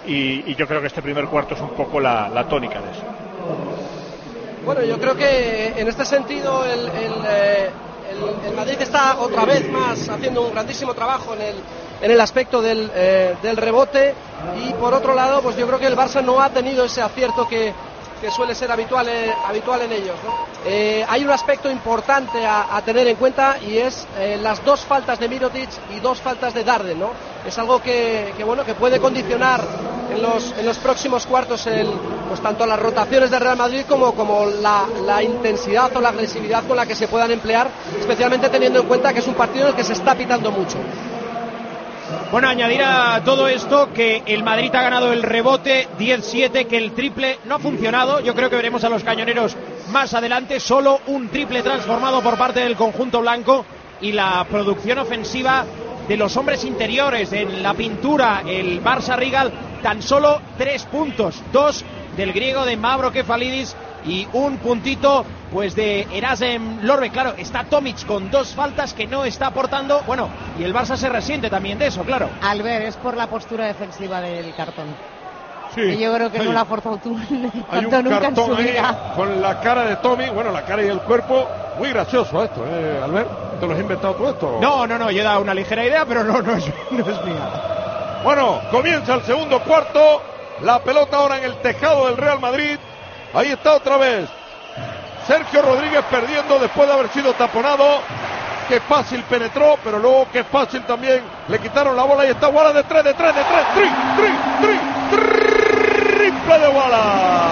y, y yo creo que este primer cuarto es un poco la, la tónica de eso. Bueno, yo creo que en este sentido el, el, eh, el, el Madrid está otra vez más haciendo un grandísimo trabajo en el, en el aspecto del, eh, del rebote, y por otro lado pues yo creo que el Barça no ha tenido ese acierto que, que suele ser habitual, eh, habitual en ellos, ¿no? Eh, hay un aspecto importante a, a tener en cuenta, y es eh, las dos faltas de Mirotic y dos faltas de Darden, ¿no? Es algo que, que bueno que puede condicionar en los, en los próximos cuartos el, pues tanto las rotaciones del Real Madrid como, como la, la intensidad o la agresividad con la que se puedan emplear, especialmente teniendo en cuenta que es un partido en el que se está pitando mucho. Bueno, añadir a todo esto que el Madrid ha ganado el rebote diez siete, que el triple no ha funcionado. Yo creo que veremos a los cañoneros más adelante. Solo un triple transformado por parte del conjunto blanco, y la producción ofensiva de los hombres interiores en la pintura, el Barça Rigal, tan solo tres puntos, dos del griego de Mavro Kefalidis y un puntito pues de Erasem Lorbe. Claro, está Tomic con dos faltas que no está aportando, bueno, y el Barça se resiente también de eso, claro. Albert, es por la postura defensiva del cartón. Sí, que yo creo que hay, no la ha forzado tú hay un nunca en su cartón ahí vida. con la cara de Tommy, bueno, la cara y el cuerpo, muy gracioso esto, ¿eh, Albert? ¿Te lo has inventado tú esto? No, no, no, yo he dado una ligera idea, pero no, no es, no es mía. Bueno, comienza el segundo cuarto, la pelota ahora en el tejado del Real Madrid, ahí está otra vez Sergio Rodríguez perdiendo después de haber sido taponado. Qué fácil penetró, pero luego qué fácil también le quitaron la bola. Y está Wala de tres, de tres, de tres, tri, tri, tri, tri, triple de Wala,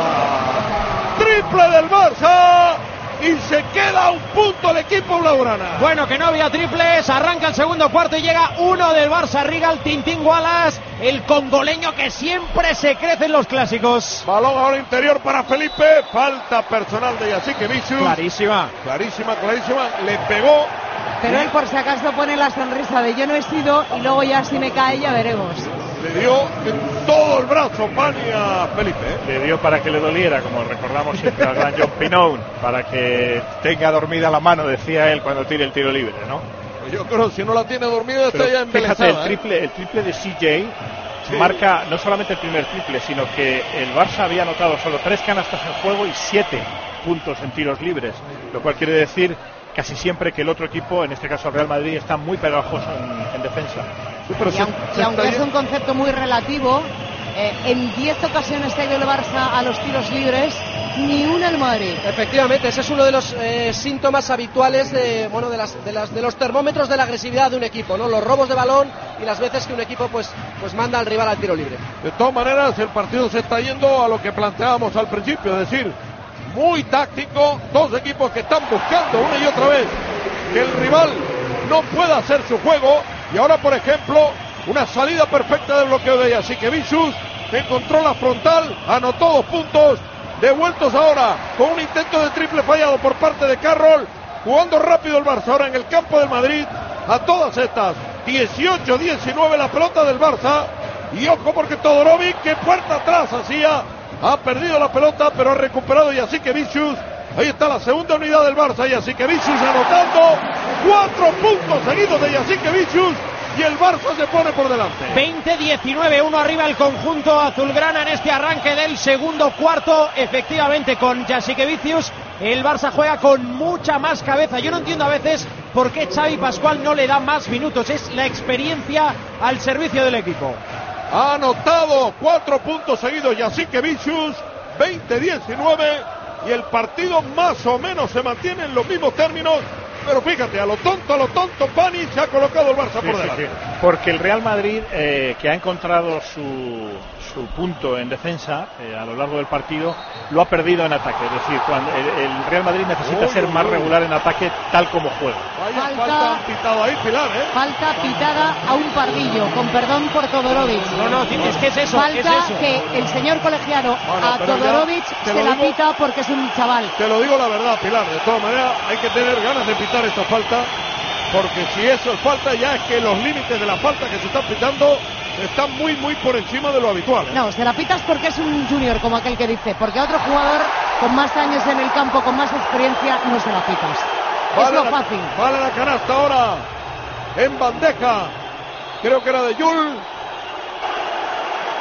triple del Barça, y se queda a un punto el equipo blaugrana. Bueno, que no había triples, arranca el segundo cuarto y llega uno del Barça Rigal, Tintín Wallace, el congoleño que siempre se crece en los clásicos. Balón ahora interior para Felipe, falta personal de Jasikevičius. Clarísima. Clarísima, clarísima, le pegó. Pero él por si acaso pone la sonrisa de yo no he sido, y luego ya si me cae ya veremos. Le dio en todo el brazo Pani a Felipe, ¿eh? Le dio para que le doliera, como recordamos siempre al gran John Pinone, para que tenga dormida la mano, decía él, cuando tire el tiro libre, ¿no? Pues yo creo que si no la tiene dormida está Pero ya embelesada. Fíjate, el triple, el triple de C J sí. marca no solamente el primer triple, sino que el Barça había anotado solo tres canastas en juego y siete puntos en tiros libres, lo cual quiere decir casi siempre que el otro equipo, en este caso el Real Madrid, está muy pegajoso en, en defensa. Sí, pero y, se, aun, se y aunque es un concepto muy relativo, eh, en diez ocasiones ha ido el Barça a los tiros libres, ni una el Madrid. Efectivamente, ese es uno de los eh, síntomas habituales de, bueno, de, las, de, las, de los termómetros de la agresividad de un equipo, ¿no? Los robos de balón y las veces que un equipo pues, pues manda al rival al tiro libre. De todas maneras, el partido se está yendo a lo que planteábamos al principio, es decir, muy táctico, dos equipos que están buscando una y otra vez que el rival no pueda hacer su juego, y ahora por ejemplo una salida perfecta de bloqueo de Jasikevičius, encontró la frontal, anotó dos puntos, devueltos ahora con un intento de triple fallado por parte de Carroll, jugando rápido el Barça ahora en el campo del Madrid, a todas estas, dieciocho diecinueve la pelota del Barça, y ojo porque Todorovic, que puerta atrás hacía, ha perdido la pelota, pero ha recuperado Jasikevičius. Ahí está la segunda unidad del Barça, Jasikevičius anotando cuatro puntos seguidos de Jasikevičius, y el Barça se pone por delante. veinte diecinueve, uno arriba el conjunto azulgrana en este arranque del segundo cuarto. Efectivamente, con Jasikevičius el Barça juega con mucha más cabeza. Yo no entiendo a veces por qué Xavi Pascual no le da más minutos. Es la experiencia al servicio del equipo. Ha anotado cuatro puntos seguidos Jasikevičius, veinte diecinueve, y el partido más o menos se mantiene en los mismos términos, pero fíjate, a lo tonto, a lo tonto, Pani se ha colocado el Barça sí, por sí, delante. Sí. Porque el Real Madrid, eh, que ha encontrado su, su punto en defensa eh, a lo largo del partido, lo ha perdido en ataque. Es decir, cuando el, el Real Madrid necesita uy, ser uy, más uy. regular en ataque, tal como juega. Vaya falta, falta pitado ahí, Pilar, ¿eh? Falta pitada a un pardillo, con perdón por Todorovic. No, no, es que es eso. Falta es eso. que el señor colegiado bueno, a Todorovic se la digo, pita porque es un chaval. Te lo digo la verdad, Pilar, de todas maneras hay que tener ganas de pitar esta falta, porque si eso es falta, ya es que los límites de la falta que se están pitando están muy, muy por encima de lo habitual, ¿eh? No, se la pitas porque es un junior, como aquel que dice, porque a otro jugador con más años en el campo, con más experiencia, no se la pitas. Vale, es lo la, fácil. Vale la canasta ahora en bandeja, creo que era de Yul.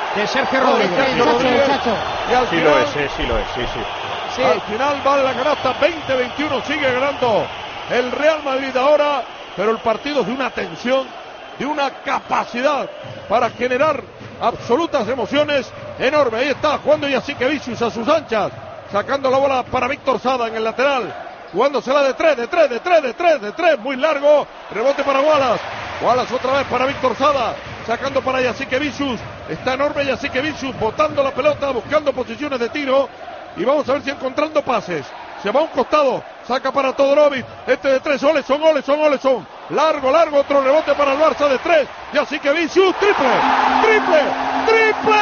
de Sergio Rodríguez. Sergio Rodríguez. Chacho. Y al Sí final, lo es, eh, sí lo es, sí, sí. Sí. al final vale la canasta veinte veintiuno, sigue ganando el Real Madrid ahora, pero el partido es de una tensión, de una capacidad para generar absolutas emociones enorme. Ahí está jugando Jasikevičius a sus anchas, sacando la bola para Víctor Sada en el lateral, jugándosela de tres, de tres, de tres, de tres, de tres, muy largo, rebote para Wallace, Wallace otra vez para Víctor Sada, sacando para Jasikevičius, está enorme Jasikevičius, botando la pelota, buscando posiciones de tiro, y vamos a ver si encontrando pases, se va a un costado, saca para Todorovic, este de tres, Oleson, Oleson, Oleson, largo, largo, otro rebote para el Barça de tres, Jasikevičius, triple, triple, triple,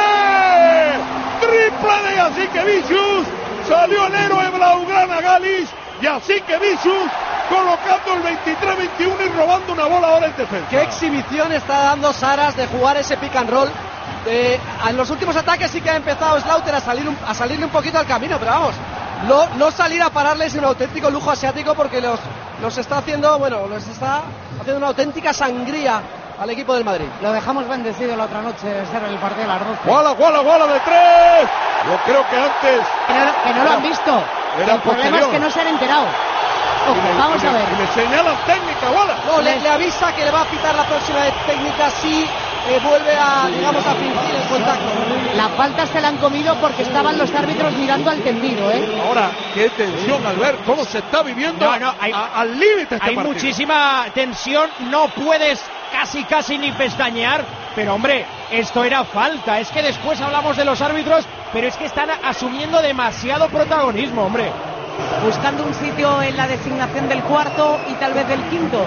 triple de Jasikevičius, salió el héroe blaugrana Galis, Jasikevičius colocando el veintitrés veintiuno y robando una bola ahora en defensa. Qué exhibición está dando Saras de jugar ese pick and roll. Eh, en los últimos ataques sí que ha empezado Slaughter a, salir un, a salirle un poquito al camino, pero vamos, no, no salir a pararle es un auténtico lujo asiático porque los, los está haciendo, bueno, los está haciendo una auténtica sangría al equipo del Madrid. Lo dejamos bendecido la otra noche de ser el partido de las doce. Guala, guala, guala de tres. Yo creo que antes Que no, que no lo han visto. Era El problema posterior. es que no se han enterado. Ojo, y le, vamos y a le- ver. y le señalan técnica, guala. No, le, le avisa que le va a pitar la próxima de técnica si eh, vuelve a, digamos, a fingir el contacto. La falta se la han comido porque estaban los árbitros mirando al tendido, ¿eh? Ahora, qué tensión al ver cómo se está viviendo No, no, hay- a- al límite este Hay partido. muchísima tensión, no puedes casi casi ni pestañear, pero hombre, esto era falta. Es que después hablamos de los árbitros, pero es que están asumiendo demasiado protagonismo, hombre. Buscando un sitio en la designación del cuarto y tal vez del quinto.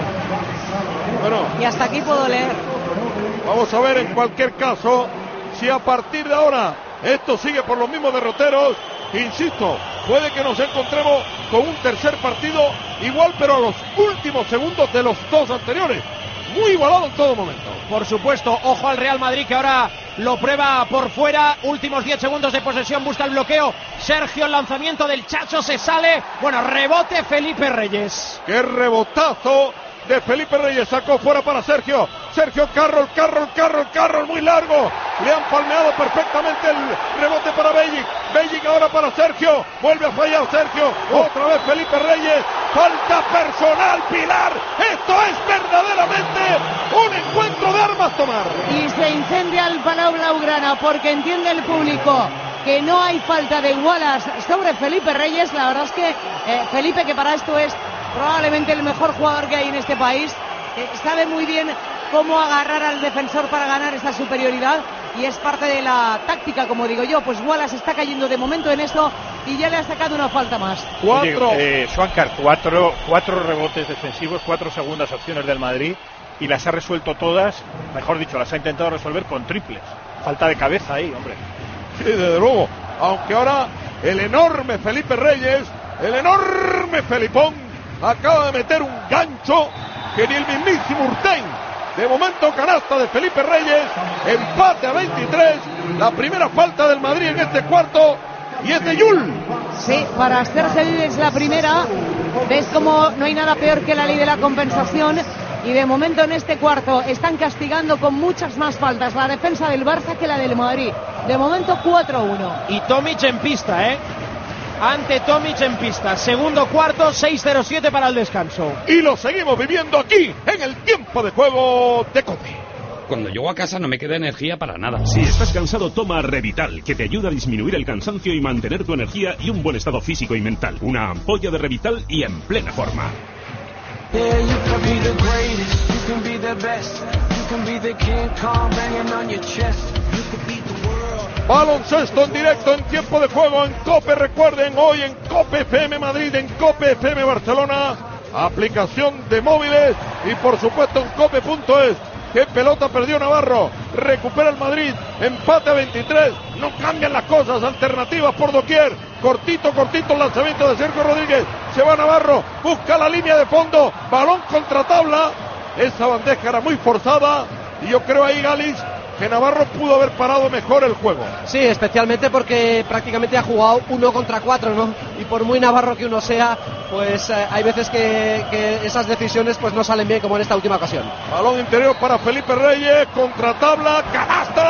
Bueno, Y hasta aquí puedo leer. vamos a ver en cualquier caso si a partir de ahora esto sigue por los mismos derroteros. Insisto, puede que nos encontremos con un tercer partido igual, pero a los últimos segundos de los dos anteriores. Muy igualado en todo momento. Por supuesto, ojo al Real Madrid que ahora lo prueba por fuera. Últimos diez segundos de posesión, busca el bloqueo. Sergio, el lanzamiento del Chacho se sale. Bueno, rebote Felipe Reyes. ¡Qué rebotazo de Felipe Reyes! Sacó fuera para Sergio. Sergio Carroll, Carroll, Carroll, Carroll, muy largo. Le han palmeado perfectamente el rebote para Bellic. Bellic ahora para Sergio. Vuelve a fallar Sergio. Otra vez Felipe Reyes. Falta personal, Pilar. Esto es verdaderamente un encuentro de armas tomar. Y se incendia el Palau Blaugrana porque entiende el público que no hay falta de Wallace sobre Felipe Reyes. La verdad es que eh, Felipe, que para esto es probablemente el mejor jugador que hay en este país, eh, sabe muy bien cómo agarrar al defensor para ganar esta superioridad y es parte de la táctica, como digo yo. Pues Wallace está cayendo de momento en esto y ya le ha sacado una falta más. Cuatro. Oye, eh, Schwankar, cuatro, cuatro rebotes defensivos, cuatro segundas opciones del Madrid y las ha resuelto todas, mejor dicho, las ha intentado resolver con triples. Falta de cabeza ahí, hombre. Sí, desde luego. Aunque ahora el enorme Felipe Reyes, el enorme Felipón, acaba de meter un gancho que ni el mismísimo Urtein. De momento canasta de Felipe Reyes, empate a veintitrés, la primera falta del Madrid en este cuarto y es de Yul. Sí, para Sergio es la primera. Ves como no hay nada peor que la ley de la compensación. Y de momento en este cuarto están castigando con muchas más faltas la defensa del Barça que la del Madrid. De momento cuatro uno. Y Tomic en pista, ¿eh? Ante Tomic en pista. Segundo cuarto, seis cero siete para el descanso. Y lo seguimos viviendo aquí en el tiempo de juego de COPE. Cuando llego a casa no me queda energía para nada. Si estás cansado, toma Revital, que te ayuda a disminuir el cansancio y mantener tu energía y un buen estado físico y mental. Una ampolla de Revital y en plena forma. Baloncesto en directo en tiempo de juego en COPE. Recuerden, hoy en COPE F M Madrid, en COPE F M Barcelona, aplicación de móviles y por supuesto en cope punto es. ¡Qué pelota perdió Navarro! Recupera el Madrid, empate a veintitrés, no cambian las cosas, alternativas por doquier. Cortito, cortito el lanzamiento de Sergio Rodríguez. Se va Navarro, busca la línea de fondo, balón contra tabla. Esa bandeja era muy forzada y yo creo ahí, Galis, que Navarro pudo haber parado mejor el juego. Sí, especialmente porque prácticamente ha jugado uno contra cuatro, ¿no? Y por muy navarro que uno sea, pues eh, hay veces que, que esas decisiones pues no salen bien, como en esta última ocasión. Balón interior para Felipe Reyes, contra tabla, canasta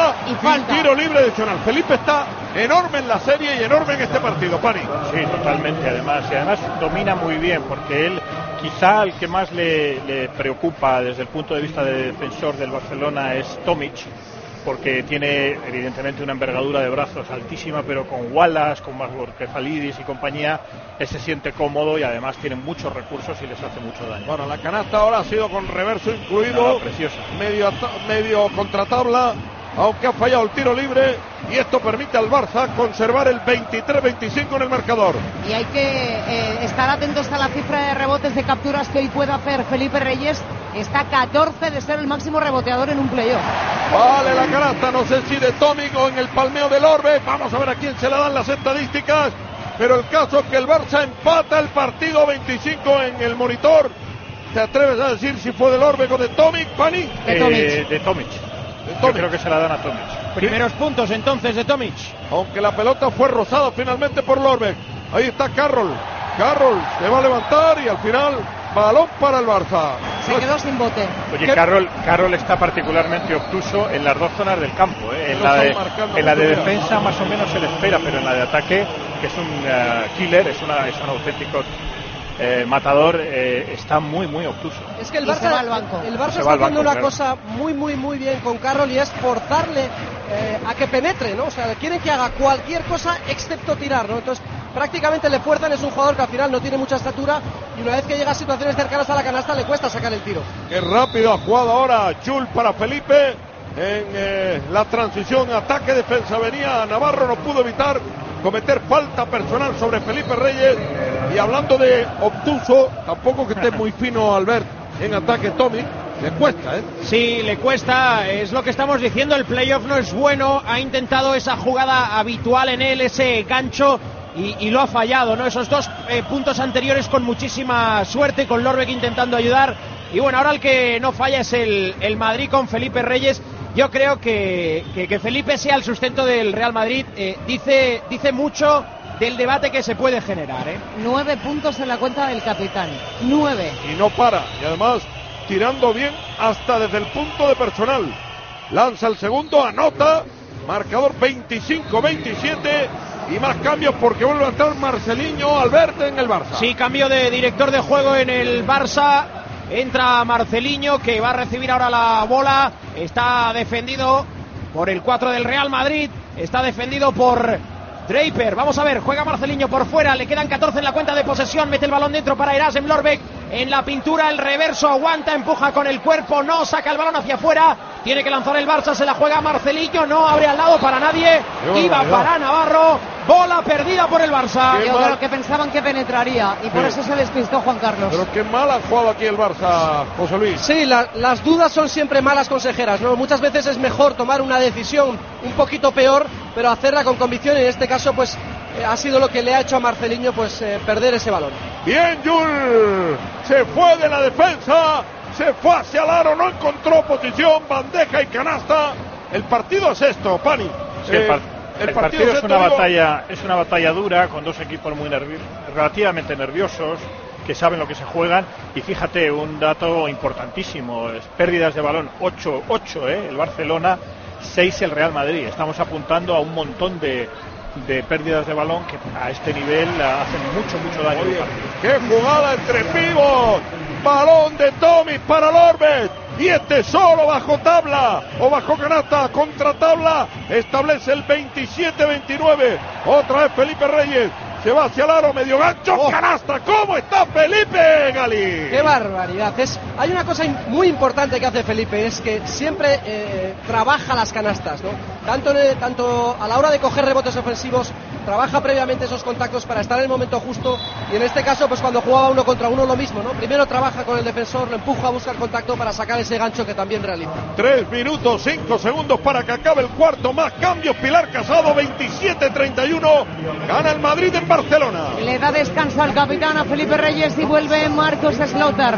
falta y falta. tiro libre adicional. Felipe está enorme en la serie y enorme en este partido, Pani. Sí, totalmente, además, y además domina muy bien, porque él, quizá el que más le, le preocupa desde el punto de vista de defensor del Barcelona es Tomic, porque tiene evidentemente una envergadura de brazos altísima, pero con Wallace, con Marquefalidis y compañía, él se siente cómodo y además tiene muchos recursos y les hace mucho daño. Bueno, la canasta ahora ha sido con reverso incluido, no, preciosa. medio, medio contratabla, aunque ha fallado el tiro libre, y esto permite al Barça conservar el veintitrés veinticinco en el marcador. Y hay que eh, estar atentos a la cifra de rebotes, de capturas que hoy puede hacer Felipe Reyes. Está catorce de ser el máximo reboteador en un playoff. Vale la canasta, no sé si de Tomic o en el palmeo del Orbe. Vamos a ver a quién se la dan las estadísticas. Pero el caso es que el Barça empata el partido veinticinco en el monitor. ¿Te atreves a decir si fue del Orbe o de Tomic, Pani? De Tomic. Eh, de Tomic. Yo creo que se la dan a Tomic. Primeros puntos entonces de Tomic. Aunque la pelota fue rozada finalmente por Lorbeck. Ahí está Carroll. Carroll se va a levantar y al final balón para el Barça. Se quedó sin bote. Oye, Carroll, Carroll está particularmente obtuso en las dos zonas del campo. ¿eh? En, la de, en la de defensa más o menos se le espera, pero en la de ataque, que es un uh, killer, es, una, es un auténtico eh, matador, eh, está muy, muy obtuso. Es que el Barça, al banco. el Barça está haciendo una claro. cosa muy, muy, muy bien con Carroll, y es forzarle eh, a que penetre, ¿no? O sea, quieren que haga cualquier cosa excepto tirar, ¿no? Entonces, prácticamente le fuerzan. Es un jugador que al final no tiene mucha estatura, y una vez que llega a situaciones cercanas a la canasta le cuesta sacar el tiro. Qué rápido ha jugado ahora Jules para Felipe en eh, la transición ataque-defensa. Venía Navarro, no pudo evitar cometer falta personal sobre Felipe Reyes. Y hablando de obtuso, tampoco que esté muy fino Albert en ataque Tomic. Le cuesta, ¿eh? Sí, le cuesta, es lo que estamos diciendo, el playoff no es bueno, ha intentado esa jugada habitual en él, ese gancho, y, y lo ha fallado, ¿no? Esos dos eh, puntos anteriores con muchísima suerte, con Lorbeck intentando ayudar, y bueno, ahora el que no falla es el, el Madrid con Felipe Reyes. Yo creo que, que, que Felipe sea el sustento del Real Madrid, eh, dice, dice mucho del debate que se puede generar, ¿eh? Nueve puntos en la cuenta del capitán, nueve. Y no para, y además tirando bien hasta desde el punto de personal. Lanza el segundo, anota, marcador veinticinco veintisiete, y más cambios porque vuelve a entrar Marcelinho Albert en el Barça. Sí, cambio de director de juego en el Barça. Entra Marcelinho, que va a recibir ahora la bola. Está defendido por el cuatro del Real Madrid. Está defendido por Draper. Vamos a ver, juega Marcelinho por fuera. Le quedan catorce en la cuenta de posesión. Mete el balón dentro para Erasem Lorbeck. En la pintura, el reverso, aguanta, empuja con el cuerpo. No, saca el balón hacia afuera. Tiene que lanzar el Barça, se la juega Marcelinho. No abre al lado para nadie. Iba para Navarro. Bola perdida por el Barça. Yo creo que pensaban que penetraría, y por sí. eso se despistó Juan Carlos. Pero qué mal ha jugado aquí el Barça, José Luis. Sí, la, las dudas son siempre malas consejeras, ¿no? Muchas veces es mejor tomar una decisión un poquito peor, pero hacerla con convicción, y en este caso pues eh, ha sido lo que le ha hecho a Marcelinho pues eh, perder ese balón. Bien, Jules, se fue de la defensa, se fue hacia el aro, no encontró posición, bandeja y canasta. El partido es esto, Pani. Sí, eh, El, el partido, partido es una digo... batalla, es una batalla dura, con dos equipos muy nervi relativamente nerviosos, que saben lo que se juegan. Y fíjate, un dato importantísimo, es pérdidas de balón, ocho, ocho, ¿eh? El Barcelona, seis el Real Madrid. Estamos apuntando a un montón de, de pérdidas de balón que a este nivel hacen mucho, mucho daño. Oye, ¡qué jugada entre pivos! Balón de Tomic para Lorbeck. Y este solo bajo tabla o bajo canasta, contra tabla, establece el veintisiete veintinueve. Otra vez Felipe Reyes, se va hacia el aro, medio gancho, oh. canasta. ¿Cómo está Felipe, Gali? ¡Qué barbaridad! Es, hay una cosa muy importante que hace Felipe, es que siempre eh, trabaja las canastas, ¿no? Tanto, eh, tanto a la hora de coger rebotes ofensivos, trabaja previamente esos contactos para estar en el momento justo, y en este caso pues cuando jugaba uno contra uno lo mismo, ¿no? Primero trabaja con el defensor, lo empuja a buscar contacto para sacar ese gancho que también realiza. Tres minutos, cinco segundos para que acabe el cuarto. Más cambios, Pilar Casado, veintisiete treinta y uno. Gana el Madrid en Barcelona. Le da descanso al capitán, a Felipe Reyes, y vuelve Marcos Slaughter.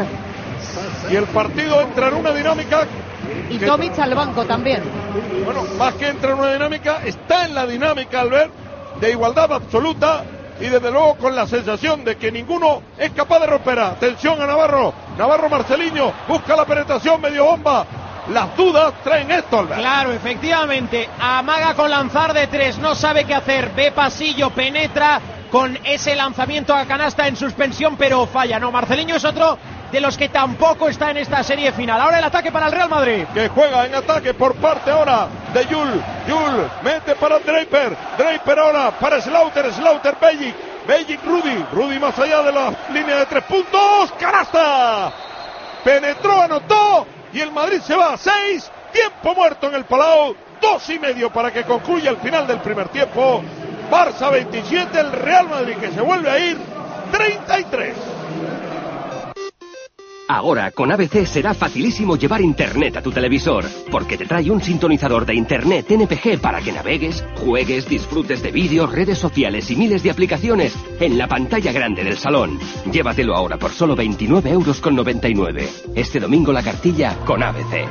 Y el partido entra en una dinámica. Y que... Tomic al banco también. Bueno, más que entra en una dinámica, está en la dinámica, Albert, de igualdad absoluta. Y desde luego con la sensación de que ninguno es capaz de romper. Atención a Navarro. Navarro Marcelinho busca la penetración, medio bomba las dudas traen esto, Albert. Claro, efectivamente, amaga con lanzar de tres, no sabe qué hacer, ve pasillo, penetra con ese lanzamiento a canasta en suspensión, pero falla. No, Marceliño es otro de los que tampoco está en esta serie final. Ahora el ataque para el Real Madrid, que juega en ataque por parte ahora de Yul. Yul mete para Draper, Draper ahora para Slaughter, Slaughter Bellic, Bellic Rudy, Rudy más allá de la línea de tres puntos, canasta, penetró, anotó y el Madrid se va a seis, tiempo muerto en el Palau, dos y medio para que concluya el final del primer tiempo. Barça veintisiete, el Real Madrid que se vuelve a ir treinta y tres. Ahora, con A B C será facilísimo llevar internet a tu televisor, porque te trae un sintonizador de internet N P G para que navegues, juegues, disfrutes de vídeos, redes sociales y miles de aplicaciones en la pantalla grande del salón. Llévatelo ahora por solo veintinueve euros con noventa y nueve. Este domingo la cartilla con A B C.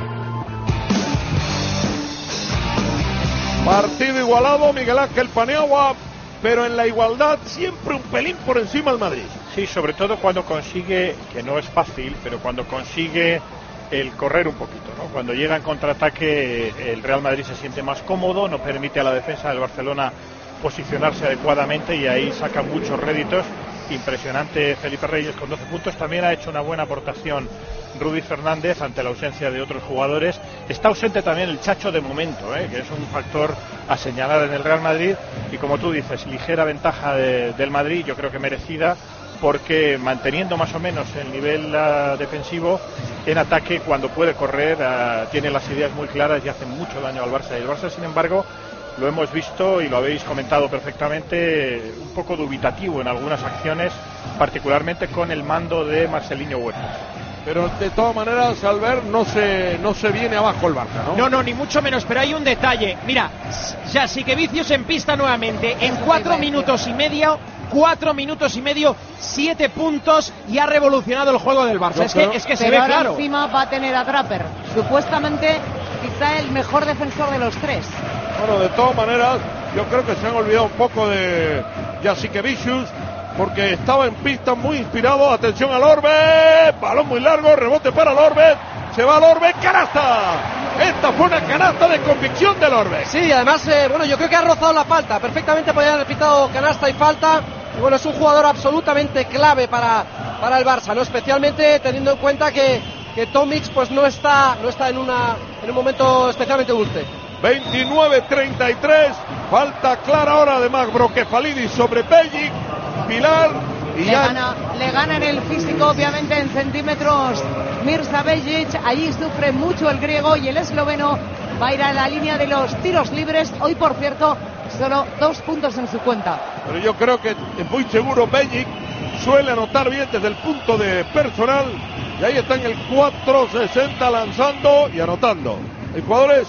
Partido igualado, Miguel Ángel Paniagua, pero en la igualdad siempre un pelín por encima del Madrid. Sí, sobre todo cuando consigue, que no es fácil, pero cuando consigue el correr un poquito, ¿no? Cuando llega en contraataque el Real Madrid se siente más cómodo, no permite a la defensa del Barcelona posicionarse adecuadamente y ahí saca muchos réditos. Impresionante Felipe Reyes con doce puntos, también ha hecho una buena aportación Rudy Fernández ante la ausencia de otros jugadores. Está ausente también el Chacho de momento, ¿eh? que es un factor a señalar en el Real Madrid, y como tú dices, ligera ventaja de, del Madrid, yo creo que merecida, porque manteniendo más o menos el nivel uh, defensivo, en ataque cuando puede correr uh, tiene las ideas muy claras y hace mucho daño al Barça. Y el Barça, sin embargo, lo hemos visto y lo habéis comentado perfectamente, un poco dubitativo en algunas acciones, particularmente con el mando de Marceliño Huertas. Pero de todas maneras, Albert, no se, no se viene abajo el Barça, ¿no? No, no, ni mucho menos, pero hay un detalle. Mira, Jasikevičius en pista nuevamente, en cuatro minutos y medio, cuatro minutos y medio, siete puntos y ha revolucionado el juego del Barça. Es que, es que se ve claro. Encima va a tener a Draper, supuestamente quizá el mejor defensor de los tres. Bueno, de todas maneras, yo creo que se han olvidado un poco de Jasikevičius, porque estaba en pista muy inspirado. Atención al Orbe, balón muy largo, rebote para el Orbe, se va al Orbe, canasta. Esta fue una canasta de convicción del Orbe. Sí, además, eh, bueno, yo creo que ha rozado la falta, perfectamente podía haber pitado canasta y falta, y bueno, es un jugador absolutamente clave para, para el Barça, ¿no? Especialmente teniendo en cuenta que, que Tomic pues no está, no está en, una, en un momento especialmente dulce. veintinueve treinta y tres, falta clara ahora de Mavrokephalides sobre Bellic. Pilar y le, ya... gana, le gana en el físico, obviamente en centímetros Mirza Bellic. Allí sufre mucho el griego y el esloveno va a ir a la línea de los tiros libres. Hoy, por cierto, solo dos puntos en su cuenta. Pero yo creo que es muy seguro Bellic, suele anotar bien desde el punto de personal, y ahí está en el cuatro sesenta lanzando y anotando. Hay jugadores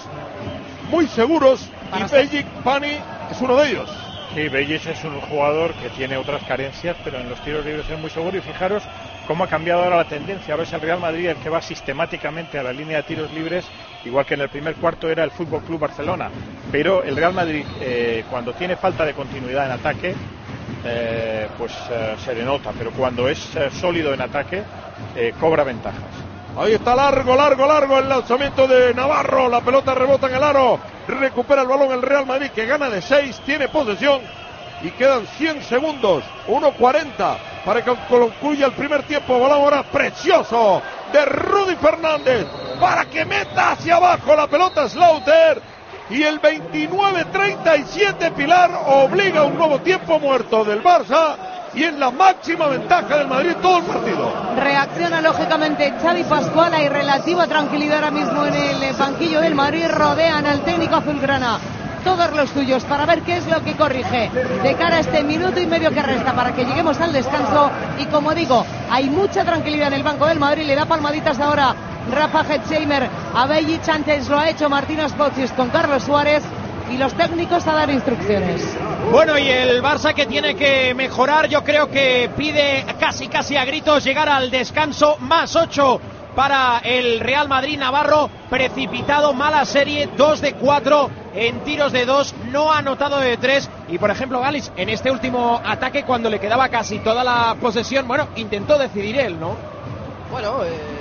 muy seguros y Bellic, Pani, es uno de ellos. Sí, Bellic es un jugador que tiene otras carencias, pero en los tiros libres es muy seguro. Y fijaros cómo ha cambiado ahora la tendencia. Ahora es el Real Madrid el que va sistemáticamente a la línea de tiros libres, igual que en el primer cuarto era el Fútbol Club Barcelona. Pero el Real Madrid, eh, cuando tiene falta de continuidad en ataque, eh, pues eh, se denota. Pero cuando es eh, sólido en ataque, eh, cobra ventajas. Ahí está largo, largo, largo el lanzamiento de Navarro. La pelota rebota en el aro. Recupera el balón el Real Madrid, que gana de seis, tiene posesión. Y quedan cien segundos, uno cuarenta para que concluya el primer tiempo. Balón ahora precioso de Rudy Fernández para que meta hacia abajo la pelota Slaughter. Y el veintinueve treinta y siete, Pilar, obliga a un nuevo tiempo muerto del Barça. Y en la máxima ventaja del Madrid todo el partido. Reacciona lógicamente Xavi Pascual. Hay relativa tranquilidad ahora mismo en el banquillo del Madrid. Rodean al técnico azulgrana todos los suyos para ver qué es lo que corrige de cara a este minuto y medio que resta para que lleguemos al descanso. Y como digo, hay mucha tranquilidad en el banco del Madrid. Le da palmaditas ahora Rafa Hetzheimer a Bellic. Antes lo ha hecho Martínez Pochis con Carlos Suárez. Y los técnicos a dar instrucciones. Bueno, y el Barça que tiene que mejorar, yo creo que pide casi casi a gritos llegar al descanso. Más ocho para el Real Madrid. Navarro precipitado, mala serie, dos de cuatro en tiros de dos, no ha anotado de tres. Y por ejemplo Galis, en este último ataque, cuando le quedaba casi toda la posesión, bueno, intentó decidir él, ¿no? Bueno, eh,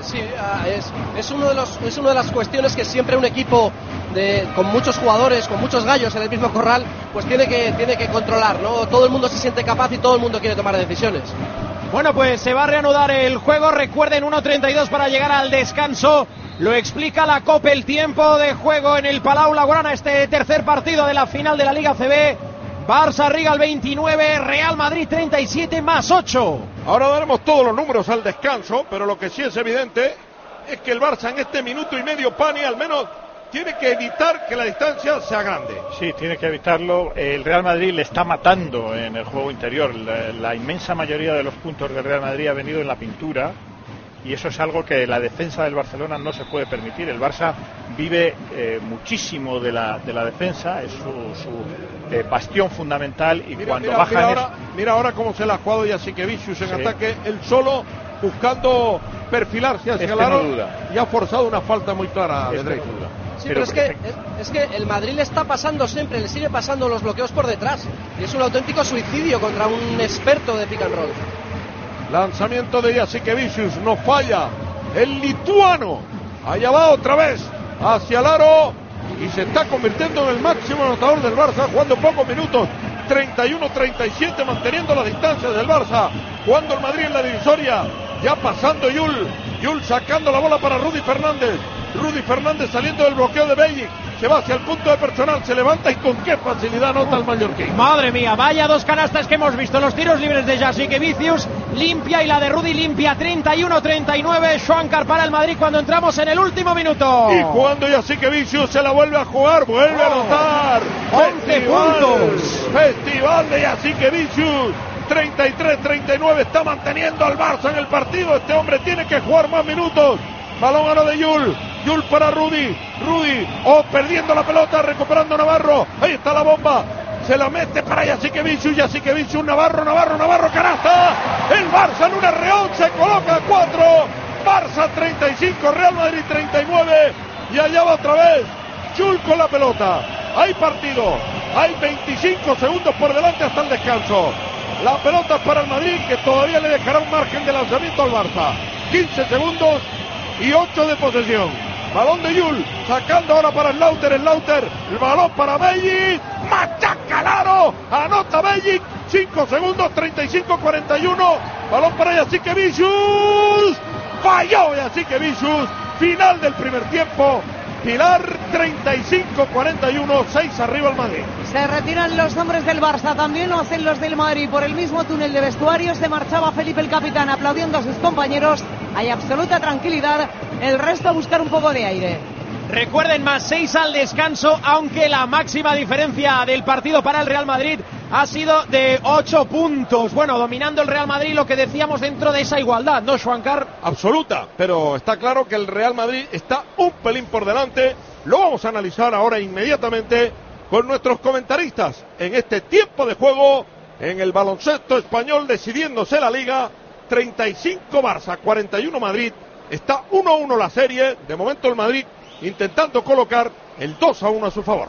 Sí, es, es, uno de los, es una de las cuestiones que siempre un equipo de, con muchos jugadores, con muchos gallos en el mismo corral, pues tiene que, tiene que controlar, ¿no? Todo el mundo se siente capaz y todo el mundo quiere tomar decisiones. Bueno, pues se va a reanudar el juego. Recuerden, uno treinta y dos para llegar al descanso. Lo explica la COPE, el tiempo de juego en el Palau Blaugrana, este tercer partido de la final de la Liga C B. Barça Rigal veintinueve, Real Madrid treinta y siete más ocho. Ahora daremos todos los números al descanso, pero lo que sí es evidente es que el Barça en este minuto y medio, Pani, al menos tiene que evitar que la distancia sea grande. Sí, tiene que evitarlo. El Real Madrid le está matando en el juego interior. La, la inmensa mayoría de los puntos del Real Madrid ha venido en la pintura. Y eso es algo que la defensa del Barcelona no se puede permitir. El Barça vive eh, muchísimo de la, de la defensa, es su, su eh, bastión fundamental, y mira, cuando mira, bajan... Mira ahora, es... mira ahora cómo se la ha jugado Jasikevičius en sí. ataque, él solo buscando perfilarse hacia este el aro, no y ha forzado una falta muy clara este de derecha. No sí, pero, pero es, que, es, es que el Madrid le está pasando siempre, le sigue pasando los bloqueos por detrás. Y es un auténtico suicidio contra un experto de pick and roll. Lanzamiento de Jasikevičius, no falla. El lituano, allá va otra vez hacia el aro y se está convirtiendo en el máximo anotador del Barça, jugando pocos minutos, treinta y uno treinta y siete, manteniendo las distancias del Barça, jugando el Madrid en la divisoria, ya pasando Yul, Yul sacando la bola para Rudy Fernández, Rudy Fernández saliendo del bloqueo de Bellic, se va hacia el punto de personal, se levanta y con qué facilidad anota el mallorquín. Madre mía, vaya dos canastas que hemos visto, los tiros libres de Jasikevičius limpia y la de Rudy limpia, treinta y uno treinta y nueve, Schwankar para el Madrid cuando entramos en el último minuto. Y cuando Jasikevičius se la vuelve a jugar, vuelve oh. a anotar. once puntos. Festival de Jasikevičius. treinta y tres treinta y nueve, está manteniendo al Barça en el partido. Este hombre tiene que jugar más minutos. Balón ahora de Yul, Yul para Rudy, Rudy, oh, perdiendo la pelota, recuperando Navarro, ahí está la bomba, se la mete para Jasikevičius, Jasikevičius, Navarro, Navarro, Navarro, canasta, el Barça en un arreón se coloca a cuatro, Barça treinta y cinco, Real Madrid treinta y nueve, y allá va otra vez, Yul con la pelota, hay partido, hay veinticinco segundos por delante hasta el descanso, la pelota para el Madrid que todavía le dejará un margen de lanzamiento al Barça, quince segundos, y ocho de posesión. Balón de Yul, sacando ahora para Slaughter, Slaughter, el balón para Bellic, machaca al aro, anota Bellic, cinco segundos, treinta y cinco cuarenta y uno, balón para Jasikevičius, falló Jasikevičius, final del primer tiempo, Pilar treinta y cinco cuarenta y uno, seis arriba el Madrid. Se retiran los hombres del Barça, también lo hacen los del Madrid. Por el mismo túnel de vestuarios se marchaba Felipe el capitán aplaudiendo a sus compañeros. Hay absoluta tranquilidad, el resto a buscar un poco de aire. Recuerden, más seis al descanso, aunque la máxima diferencia del partido para el Real Madrid ha sido de ocho puntos. Bueno, dominando el Real Madrid, lo que decíamos dentro de esa igualdad, ¿no, Schwankar? Absoluta, pero está claro que el Real Madrid está un pelín por delante. Lo vamos a analizar ahora inmediatamente con nuestros comentaristas en este tiempo de juego en el baloncesto español, decidiéndose la Liga. treinta y cinco Barça, cuarenta y uno Madrid. Está uno a uno la serie. De momento el Madrid intentando colocar el dos a uno a su favor.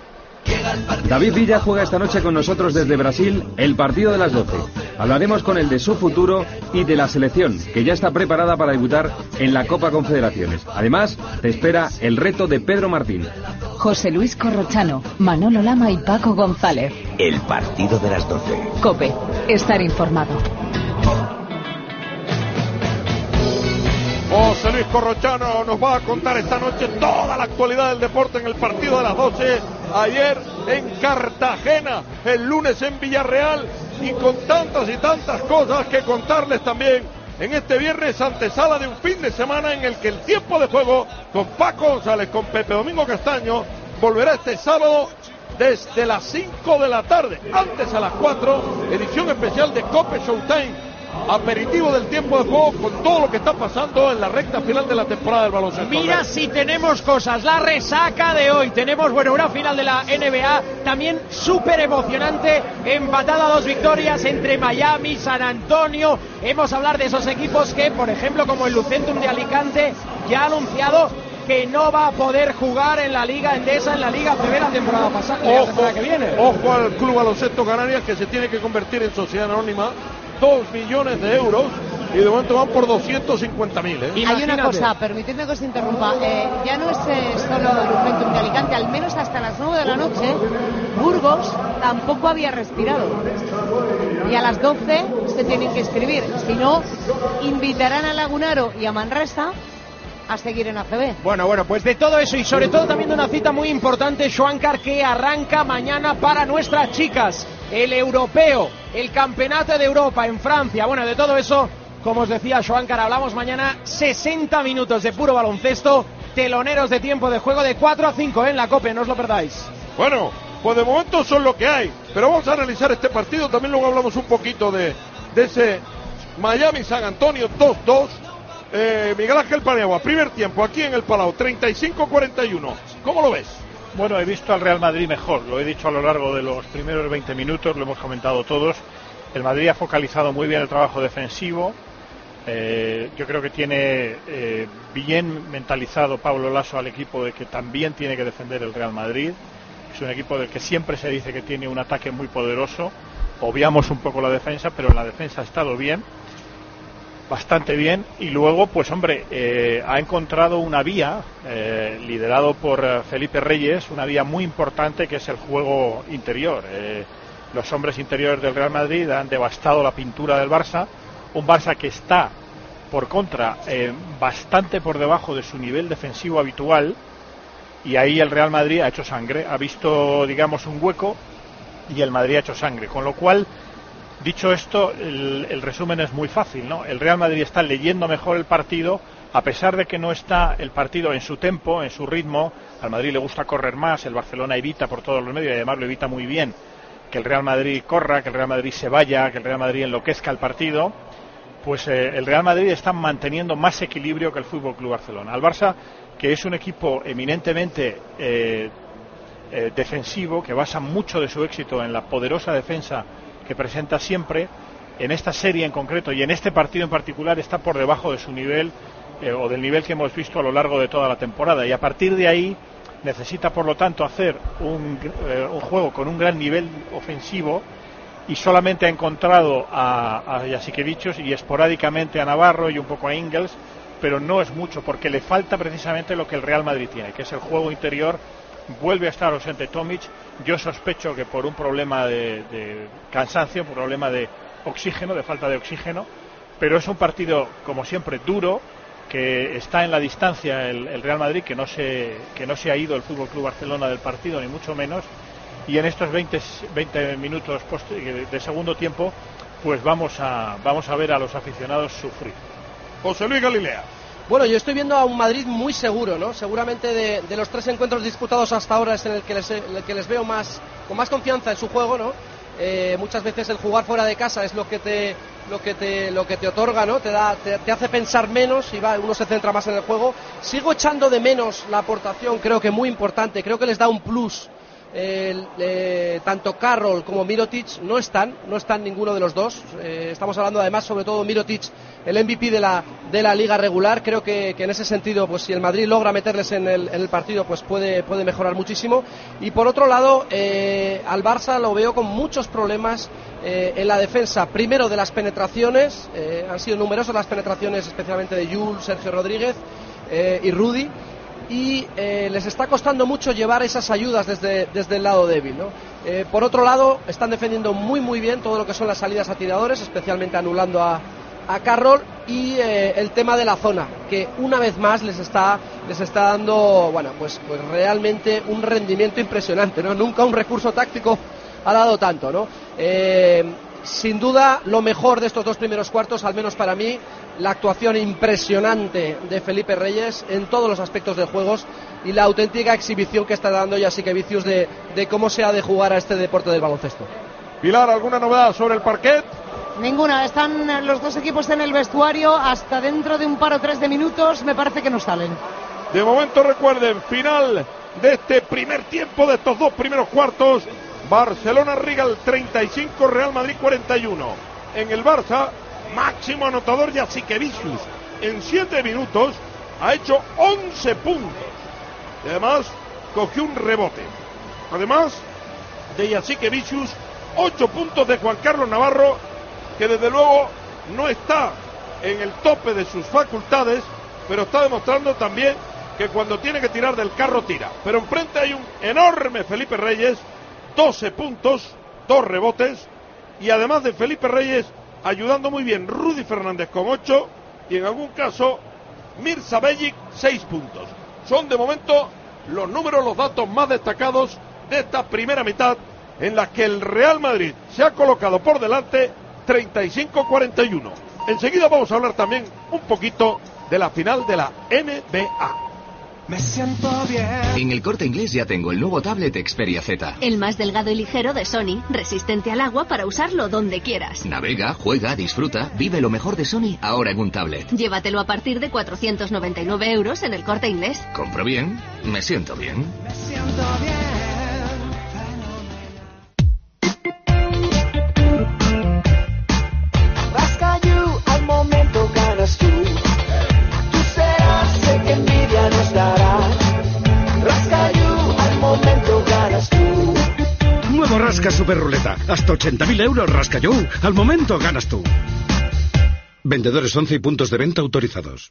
David Villa juega esta noche con nosotros desde Brasil el partido de las doce. Hablaremos con él de su futuro y de la selección, que ya está preparada para debutar en la Copa Confederaciones. Además, te espera el reto de Pedro Martín. José Luis Corrochano, Manolo Lama y Paco González. El partido de las doce. COPE, estar informado. José Luis Corrochano nos va a contar esta noche toda la actualidad del deporte en el partido de las doce. Ayer en Cartagena, el lunes en Villarreal, y con tantas y tantas cosas que contarles también en este viernes, antesala de un fin de semana en el que el tiempo de juego con Paco González, con Pepe Domingo Castaño, volverá este sábado desde las cinco de la tarde, antes a las cuatro, edición especial de COPE Showtime. Aperitivo del tiempo de juego con todo lo que está pasando en la recta final de la temporada del baloncesto. Mira si tenemos cosas, la resaca de hoy, tenemos bueno una final de la N B A también súper emocionante, empatada a dos victorias entre Miami, San Antonio. Hemos a hablar de esos equipos que, por ejemplo, como el Lucentum de Alicante, ya ha anunciado que no va a poder jugar en la Liga Endesa, en la Liga C B la temporada pasada, la temporada que viene. Ojo al Club Baloncesto Canarias, que se tiene que convertir en sociedad anónima. Dos millones de euros y de momento van por doscientos cincuenta mil. ¿eh? Hay una cosa, permitidme que os interrumpa, eh, ya no es eh, solo el Juventud de Alicante, al menos hasta las nueve de la noche, Burgos tampoco había respirado. Y a las doce se tienen que escribir, si no, invitarán a Lagunaro y a Manresa a seguir en A C B. Bueno, bueno, pues de todo eso y sobre todo también de una cita muy importante, Schwankar, que arranca mañana para nuestras chicas, el europeo, el campeonato de Europa en Francia. Bueno, de todo eso, como os decía Schwankar, hablamos mañana. Sesenta minutos de puro baloncesto, teloneros de tiempo de juego de cuatro a cinco en la COPE, no os lo perdáis. Bueno, pues de momento son lo que hay, pero vamos a analizar este partido, también luego hablamos un poquito de, de ese Miami-San Antonio dos dos. Eh, Miguel Ángel Paniagua, primer tiempo aquí en el Palau, treinta y cinco cuarenta y uno. ¿Cómo lo ves? Bueno, he visto al Real Madrid mejor, lo he dicho a lo largo de los primeros veinte minutos, lo hemos comentado todos. El Madrid ha focalizado muy bien el trabajo defensivo. Eh, yo creo que tiene eh, bien mentalizado Pablo Laso al equipo de que también tiene que defender el Real Madrid. Es un equipo del que siempre se dice que tiene un ataque muy poderoso. Obviamos un poco la defensa, pero en la defensa ha estado bien. Bastante bien, y luego pues hombre eh, ha encontrado una vía eh, liderado por eh, Felipe Reyes, una vía muy importante que es el juego interior. Eh, los hombres interiores del Real Madrid han devastado la pintura del Barça, un Barça que está por contra eh, bastante por debajo de su nivel defensivo habitual, y ahí el Real Madrid ha hecho sangre, ha visto digamos un hueco y el Madrid ha hecho sangre, con lo cual, dicho esto, el, el resumen es muy fácil, ¿no? El Real Madrid está leyendo mejor el partido, a pesar de que no está el partido en su tempo, en su ritmo. Al Madrid le gusta correr más, el Barcelona evita por todos los medios, y además lo evita muy bien, que el Real Madrid corra, que el Real Madrid se vaya, que el Real Madrid enloquezca el partido. Pues eh, el Real Madrid está manteniendo más equilibrio que el F C Barcelona. Al Barça, que es un equipo eminentemente eh, eh, defensivo, que basa mucho de su éxito en la poderosa defensa que presenta siempre, en esta serie en concreto y en este partido en particular está por debajo de su nivel eh, o del nivel que hemos visto a lo largo de toda la temporada, y a partir de ahí necesita por lo tanto hacer un, eh, un juego con un gran nivel ofensivo, y solamente ha encontrado a, a Jasikevičius y esporádicamente a Navarro y un poco a Ingles, pero no es mucho porque le falta precisamente lo que el Real Madrid tiene, que es el juego interior. Vuelve a estar ausente Tomic, yo sospecho que por un problema de, de cansancio, un problema de oxígeno, de falta de oxígeno, pero es un partido, como siempre, duro, que está en la distancia el, el Real Madrid, que no se que no se ha ido el F C Barcelona del partido, ni mucho menos, y en estos veinte, veinte minutos post, de segundo tiempo, pues vamos a, vamos a ver a los aficionados sufrir. José Luis Galilea. Bueno, yo estoy viendo a un Madrid muy seguro, ¿no? Seguramente de, de los tres encuentros disputados hasta ahora es en el que les, el que les veo más con más confianza en su juego, ¿no? Eh, muchas veces el jugar fuera de casa es lo que te lo que te lo que te otorga, ¿no? Te da te, te hace pensar menos y va, uno se centra más en el juego. Sigo echando de menos la aportación, creo que muy importante, creo que les da un plus. Eh, eh, tanto Carroll como Mirotic no están, no están ninguno de los dos. Eh, estamos hablando además sobre todo Mirotic, el M V P de la de la liga regular. Creo que, que en ese sentido, pues si el Madrid logra meterles en el, en el partido, pues puede puede mejorar muchísimo. Y por otro lado, eh, al Barça lo veo con muchos problemas eh, en la defensa. Primero de las penetraciones, eh, han sido numerosas las penetraciones, especialmente de Jules, Sergio Rodríguez eh, y Rudy. Y eh, les está costando mucho llevar esas ayudas desde, desde el lado débil, ¿no? Eh, por otro lado, están defendiendo muy muy bien todo lo que son las salidas a tiradores, especialmente anulando a, a Carroll, y eh, el tema de la zona, que una vez más les está les está dando, bueno, pues, pues realmente un rendimiento impresionante, ¿no? Nunca un recurso táctico ha dado tanto, ¿no? Eh, sin duda, lo mejor de estos dos primeros cuartos, al menos para mí, la actuación impresionante de Felipe Reyes en todos los aspectos del juego y la auténtica exhibición que está dando Jasikevičius de, de cómo se ha de jugar a este deporte del baloncesto. Pilar, ¿alguna novedad sobre el parquet? Ninguna, están los dos equipos en el vestuario hasta dentro de un par o tres de minutos, me parece que no salen. De momento recuerden, final de este primer tiempo, de estos dos primeros cuartos, Barcelona-Rigal treinta y cinco, Real Madrid cuarenta y uno. En el Barça, máximo anotador Jasikevičius, en siete minutos ha hecho once puntos y además cogió un rebote. Además de Jasikevičius, ocho puntos de Juan Carlos Navarro, que desde luego no está en el tope de sus facultades, pero está demostrando también que cuando tiene que tirar del carro tira. Pero enfrente hay un enorme Felipe Reyes, doce puntos, dos rebotes, y además de Felipe Reyes ayudando muy bien Rudy Fernández con ocho, y en algún caso Mirza Bellic seis puntos. Son de momento los números, los datos más destacados de esta primera mitad, en la que el Real Madrid se ha colocado por delante treinta y cinco a cuarenta y uno. Enseguida vamos a hablar también un poquito de la final de la N B A. Me siento bien. En El Corte Inglés ya tengo el nuevo tablet Xperia Z. El más delgado y ligero de Sony, resistente al agua para usarlo donde quieras. Navega, juega, disfruta, vive lo mejor de Sony ahora en un tablet. Llévatelo a partir de cuatrocientos noventa y nueve euros en El Corte Inglés. Compro bien, me siento bien. Me siento bien. Rascayú, al momento ganas tú. Tú serás el que envidia nos dará. Rascayú, al momento ganas tú. Nuevo Rasca Super Ruleta. Hasta ochenta mil euros Rascayú. Al momento ganas tú. Vendedores once y puntos de venta autorizados.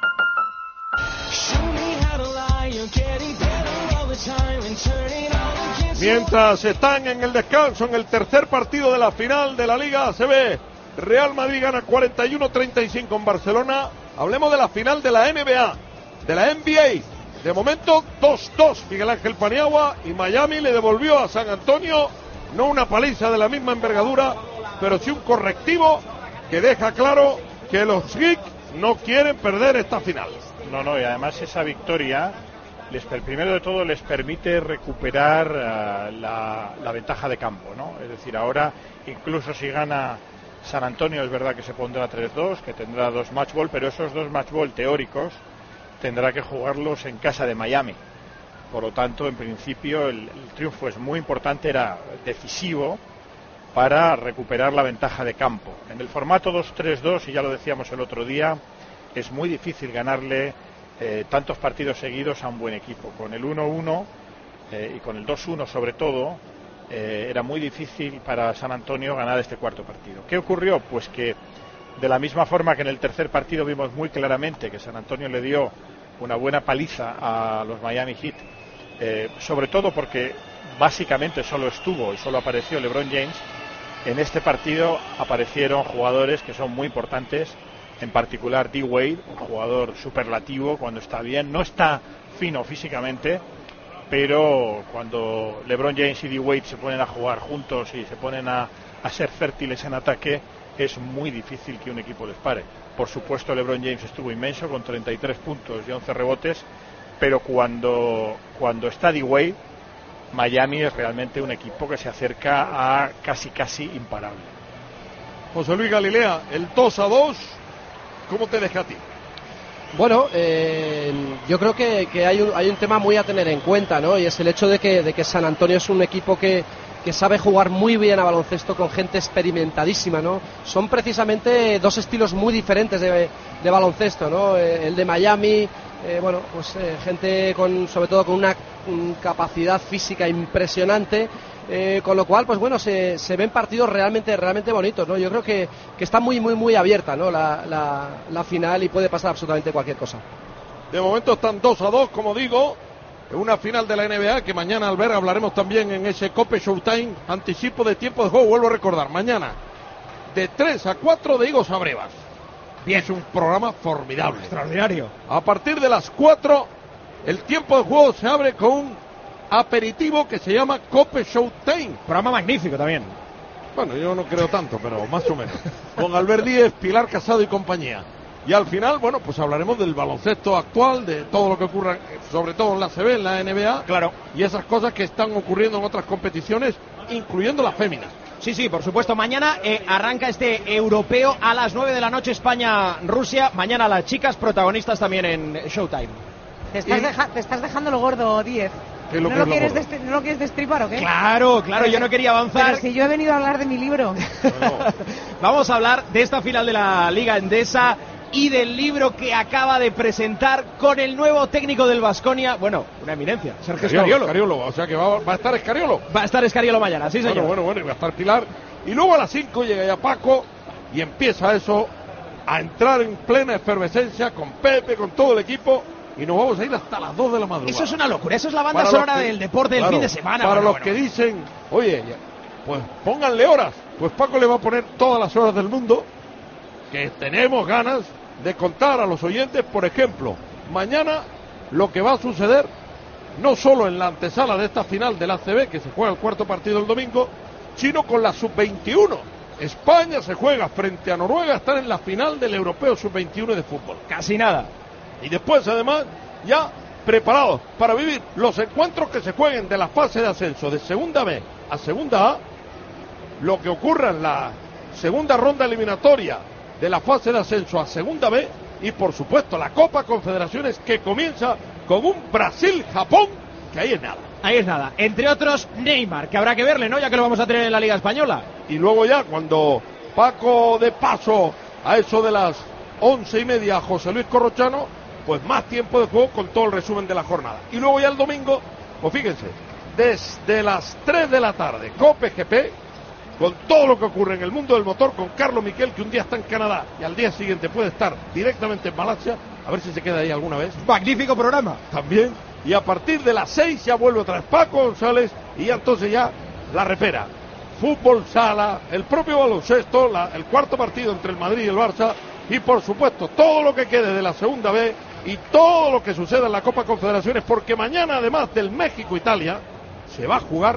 Mientras están en el descanso, en el tercer partido de la final de la Liga A C B, Real Madrid gana cuarenta y uno a treinta y cinco en Barcelona. Hablemos de la final de la N B A, de la N B A. De momento dos dos, Miguel Ángel Paniagua, y Miami le devolvió a San Antonio, no una paliza de la misma envergadura, pero sí un correctivo que deja claro que los Geeks no quieren perder esta final. No, no, y además esa victoria, les, primero de todo, les permite recuperar uh, la, la ventaja de campo, ¿no? Es decir, ahora, incluso si gana San Antonio, es verdad que se pondrá tres dos, que tendrá dos match ball, pero esos dos match ball teóricos tendrá que jugarlos en casa de Miami. Por lo tanto, en principio, el, el triunfo es muy importante, era decisivo para recuperar la ventaja de campo. En el formato dos tres dos, y ya lo decíamos el otro día, es muy difícil ganarle eh, tantos partidos seguidos a un buen equipo. Con el uno uno eh, y con el dos uno sobre todo, eh, era muy difícil para San Antonio ganar este cuarto partido. ¿Qué ocurrió? Pues que de la misma forma que en el tercer partido vimos muy claramente que San Antonio le dio una buena paliza a los Miami Heat, eh, sobre todo porque básicamente solo estuvo y solo apareció LeBron James. En este partido aparecieron jugadores que son muy importantes, en particular D. Wade, un jugador superlativo cuando está bien, no está fino físicamente, pero cuando LeBron James y D. Wade se ponen a jugar juntos y se ponen a, a ser fértiles en ataque, es muy difícil que un equipo les pare. Por supuesto, LeBron James estuvo inmenso con treinta y tres puntos y once rebotes, pero cuando, cuando está D. Wade, Miami es realmente un equipo que se acerca a casi casi imparable. José Luis Galilea, el dos a dos, ¿cómo te deja a ti? Bueno, eh, yo creo que, que hay, un, hay un tema muy a tener en cuenta, ¿no? Y es el hecho de que, de que San Antonio es un equipo que, que sabe jugar muy bien a baloncesto con gente experimentadísima, ¿no? Son precisamente dos estilos muy diferentes de, de baloncesto, ¿no? Eh, el de Miami, eh, bueno, pues eh, gente con, sobre todo con una um, capacidad física impresionante. Eh, con lo cual, pues bueno, se, se ven partidos realmente realmente bonitos, ¿no? Yo creo que, que está muy muy muy abierta, ¿no? La, la, la final, y puede pasar absolutamente cualquier cosa. De momento están dos a dos, como digo, en una final de la N B A que mañana, al ver, hablaremos también en ese Cope Showtime. Anticipo de tiempo de juego, vuelvo a recordar, mañana de tres a cuatro de Higos a Brevas. Bien. Es un programa formidable, extraordinario. A partir de las cuatro, el tiempo de juego se abre con un aperitivo que se llama Cope Showtime. Programa magnífico también. Bueno, yo no creo tanto, pero más o menos. Con Albert Díez, Pilar Casado y compañía. Y al final, bueno, pues hablaremos del baloncesto actual, de todo lo que ocurra, sobre todo en la A C B, en la N B A. Claro. Y esas cosas que están ocurriendo en otras competiciones, incluyendo las féminas. Sí, sí, por supuesto. Mañana eh, arranca este europeo a las nueve de la noche, España-Rusia. Mañana las chicas protagonistas también en Showtime. Te estás, y... deja, te estás dejando lo gordo, Díez. ¿Qué es lo ¿No, que lo es quieres lo destri- ¿No lo quieres destripar o qué? Claro, claro, pero, yo no quería avanzar. Pero si yo he venido a hablar de mi libro. Bueno. Vamos a hablar de esta final de la Liga Endesa y del libro que acaba de presentar con el nuevo técnico del Baskonia. Bueno, una eminencia, Sergio Scariolo. Scariolo. O sea que va, va a estar Scariolo. Va a estar Scariolo mañana, sí, señor. Bueno, bueno, bueno, y va a estar Pilar. Y luego a las cinco llega ya Paco y empieza eso a entrar en plena efervescencia con Pepe, con todo el equipo, y nos vamos a ir hasta las dos de la madrugada. Eso es una locura, eso es la banda sonora que, del deporte del claro, fin de semana. Para bueno, los bueno. que dicen, oye, pues pónganle horas, pues Paco le va a poner todas las horas del mundo, que tenemos ganas de contar a los oyentes. Por ejemplo, mañana lo que va a suceder, no solo en la antesala de esta final del A C B, que se juega el cuarto partido el domingo, sino con la sub veintiuno. España se juega frente a Noruega, están en la final del Europeo sub veintiuno de fútbol. Casi nada. Y después, además, ya preparados para vivir los encuentros que se jueguen de la fase de ascenso de segunda B a segunda A, lo que ocurra en la segunda ronda eliminatoria de la fase de ascenso a segunda B, y por supuesto la Copa Confederaciones, que comienza con un Brasil-Japón, que ahí es nada. Ahí es nada. Entre otros, Neymar, que habrá que verle, ¿no? Ya que lo vamos a tener en la Liga Española. Y luego ya, cuando Paco dé paso a eso de las once y media a José Luis Corrochano, pues más tiempo de juego con todo el resumen de la jornada. Y luego ya el domingo, pues fíjense, desde las tres de la tarde, Cope G P, con todo lo que ocurre en el mundo del motor, con Carlos Miquel, que un día está en Canadá y al día siguiente puede estar directamente en Malasia, a ver si se queda ahí alguna vez. Magnífico programa. También. Y a partir de las seis ya vuelve otra vez Paco González, y ya entonces ya la repera. Fútbol sala, el propio baloncesto, la, el cuarto partido entre el Madrid y el Barça, y por supuesto todo lo que quede de la segunda B y todo lo que suceda en la Copa Confederaciones, porque mañana, además del México-Italia, se va a jugar,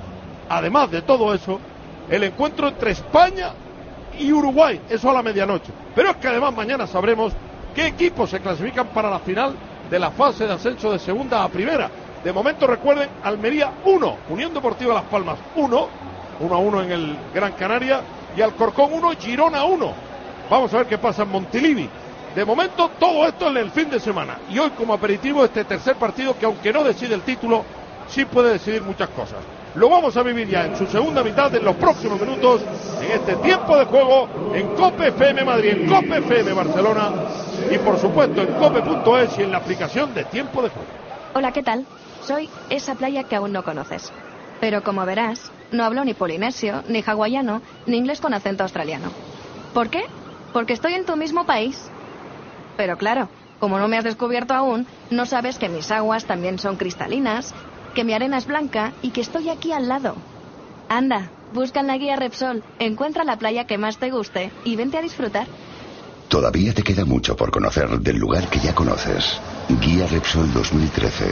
además de todo eso, el encuentro entre España y Uruguay, eso a la medianoche. Pero es que además mañana sabremos qué equipos se clasifican para la final de la fase de ascenso de segunda a primera. De momento, recuerden, Almería uno, Unión Deportiva Las Palmas uno, uno a uno en el Gran Canaria, y Alcorcón uno, Girona uno. Vamos a ver qué pasa en Montilivi. De momento, todo esto en el fin de semana. Y hoy, como aperitivo, este tercer partido, que aunque no decide el título, sí puede decidir muchas cosas. Lo vamos a vivir ya en su segunda mitad, en los próximos minutos, en este tiempo de juego, en Cope F M Madrid, en Cope F M Barcelona, y por supuesto en cope punto es y en la aplicación de Tiempo de Juego. Hola, ¿qué tal? Soy esa playa que aún no conoces. Pero como verás, no hablo ni polinesio, ni hawaiano, ni inglés con acento australiano. ¿Por qué? Porque estoy en tu mismo país. Pero claro, como no me has descubierto aún, no sabes que mis aguas también son cristalinas, que mi arena es blanca y que estoy aquí al lado. Anda, busca en la guía Repsol, encuentra la playa que más te guste y vente a disfrutar. Todavía te queda mucho por conocer del lugar que ya conoces. Guía Repsol dos mil trece.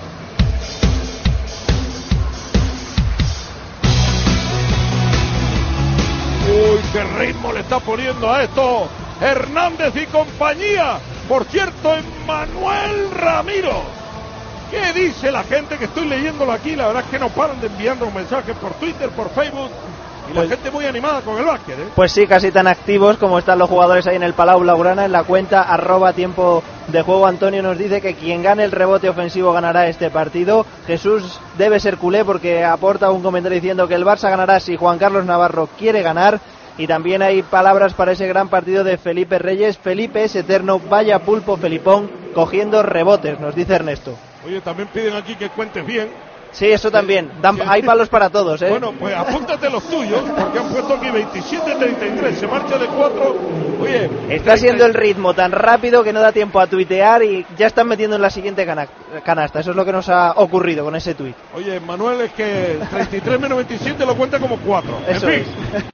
Uy, qué ritmo le está poniendo a esto Hernández y compañía. Por cierto, Emmanuel Ramiro. ¿Qué dice la gente que estoy leyéndolo aquí? La verdad es que no paran de enviarnos mensajes por Twitter, por Facebook. Y pues, la gente muy animada con el básquet, ¿eh? Pues sí, casi tan activos como están los jugadores ahí en el Palau Blaugrana. En la cuenta arroba tiempo de juego, Antonio nos dice que quien gane el rebote ofensivo ganará este partido. Jesús debe ser culé porque aporta un comentario diciendo que el Barça ganará si Juan Carlos Navarro quiere ganar. Y también hay palabras para ese gran partido de Felipe Reyes. Felipe es eterno, vaya pulpo Felipón cogiendo rebotes, nos dice Ernesto. Oye, también piden aquí que cuentes bien. Sí, eso también. Dan, hay palos para todos, ¿eh? Bueno, pues apúntate los tuyos, porque han puesto aquí veintisiete treinta y tres, se marcha de cuatro. Oye, está siendo el ritmo tan rápido que no da tiempo a tuitear y ya están metiendo en la siguiente cana canasta. Eso es lo que nos ha ocurrido con ese tuit. Oye, Manuel, es que treinta y tres menos veintisiete lo cuenta como cuatro. Eso en fin. es.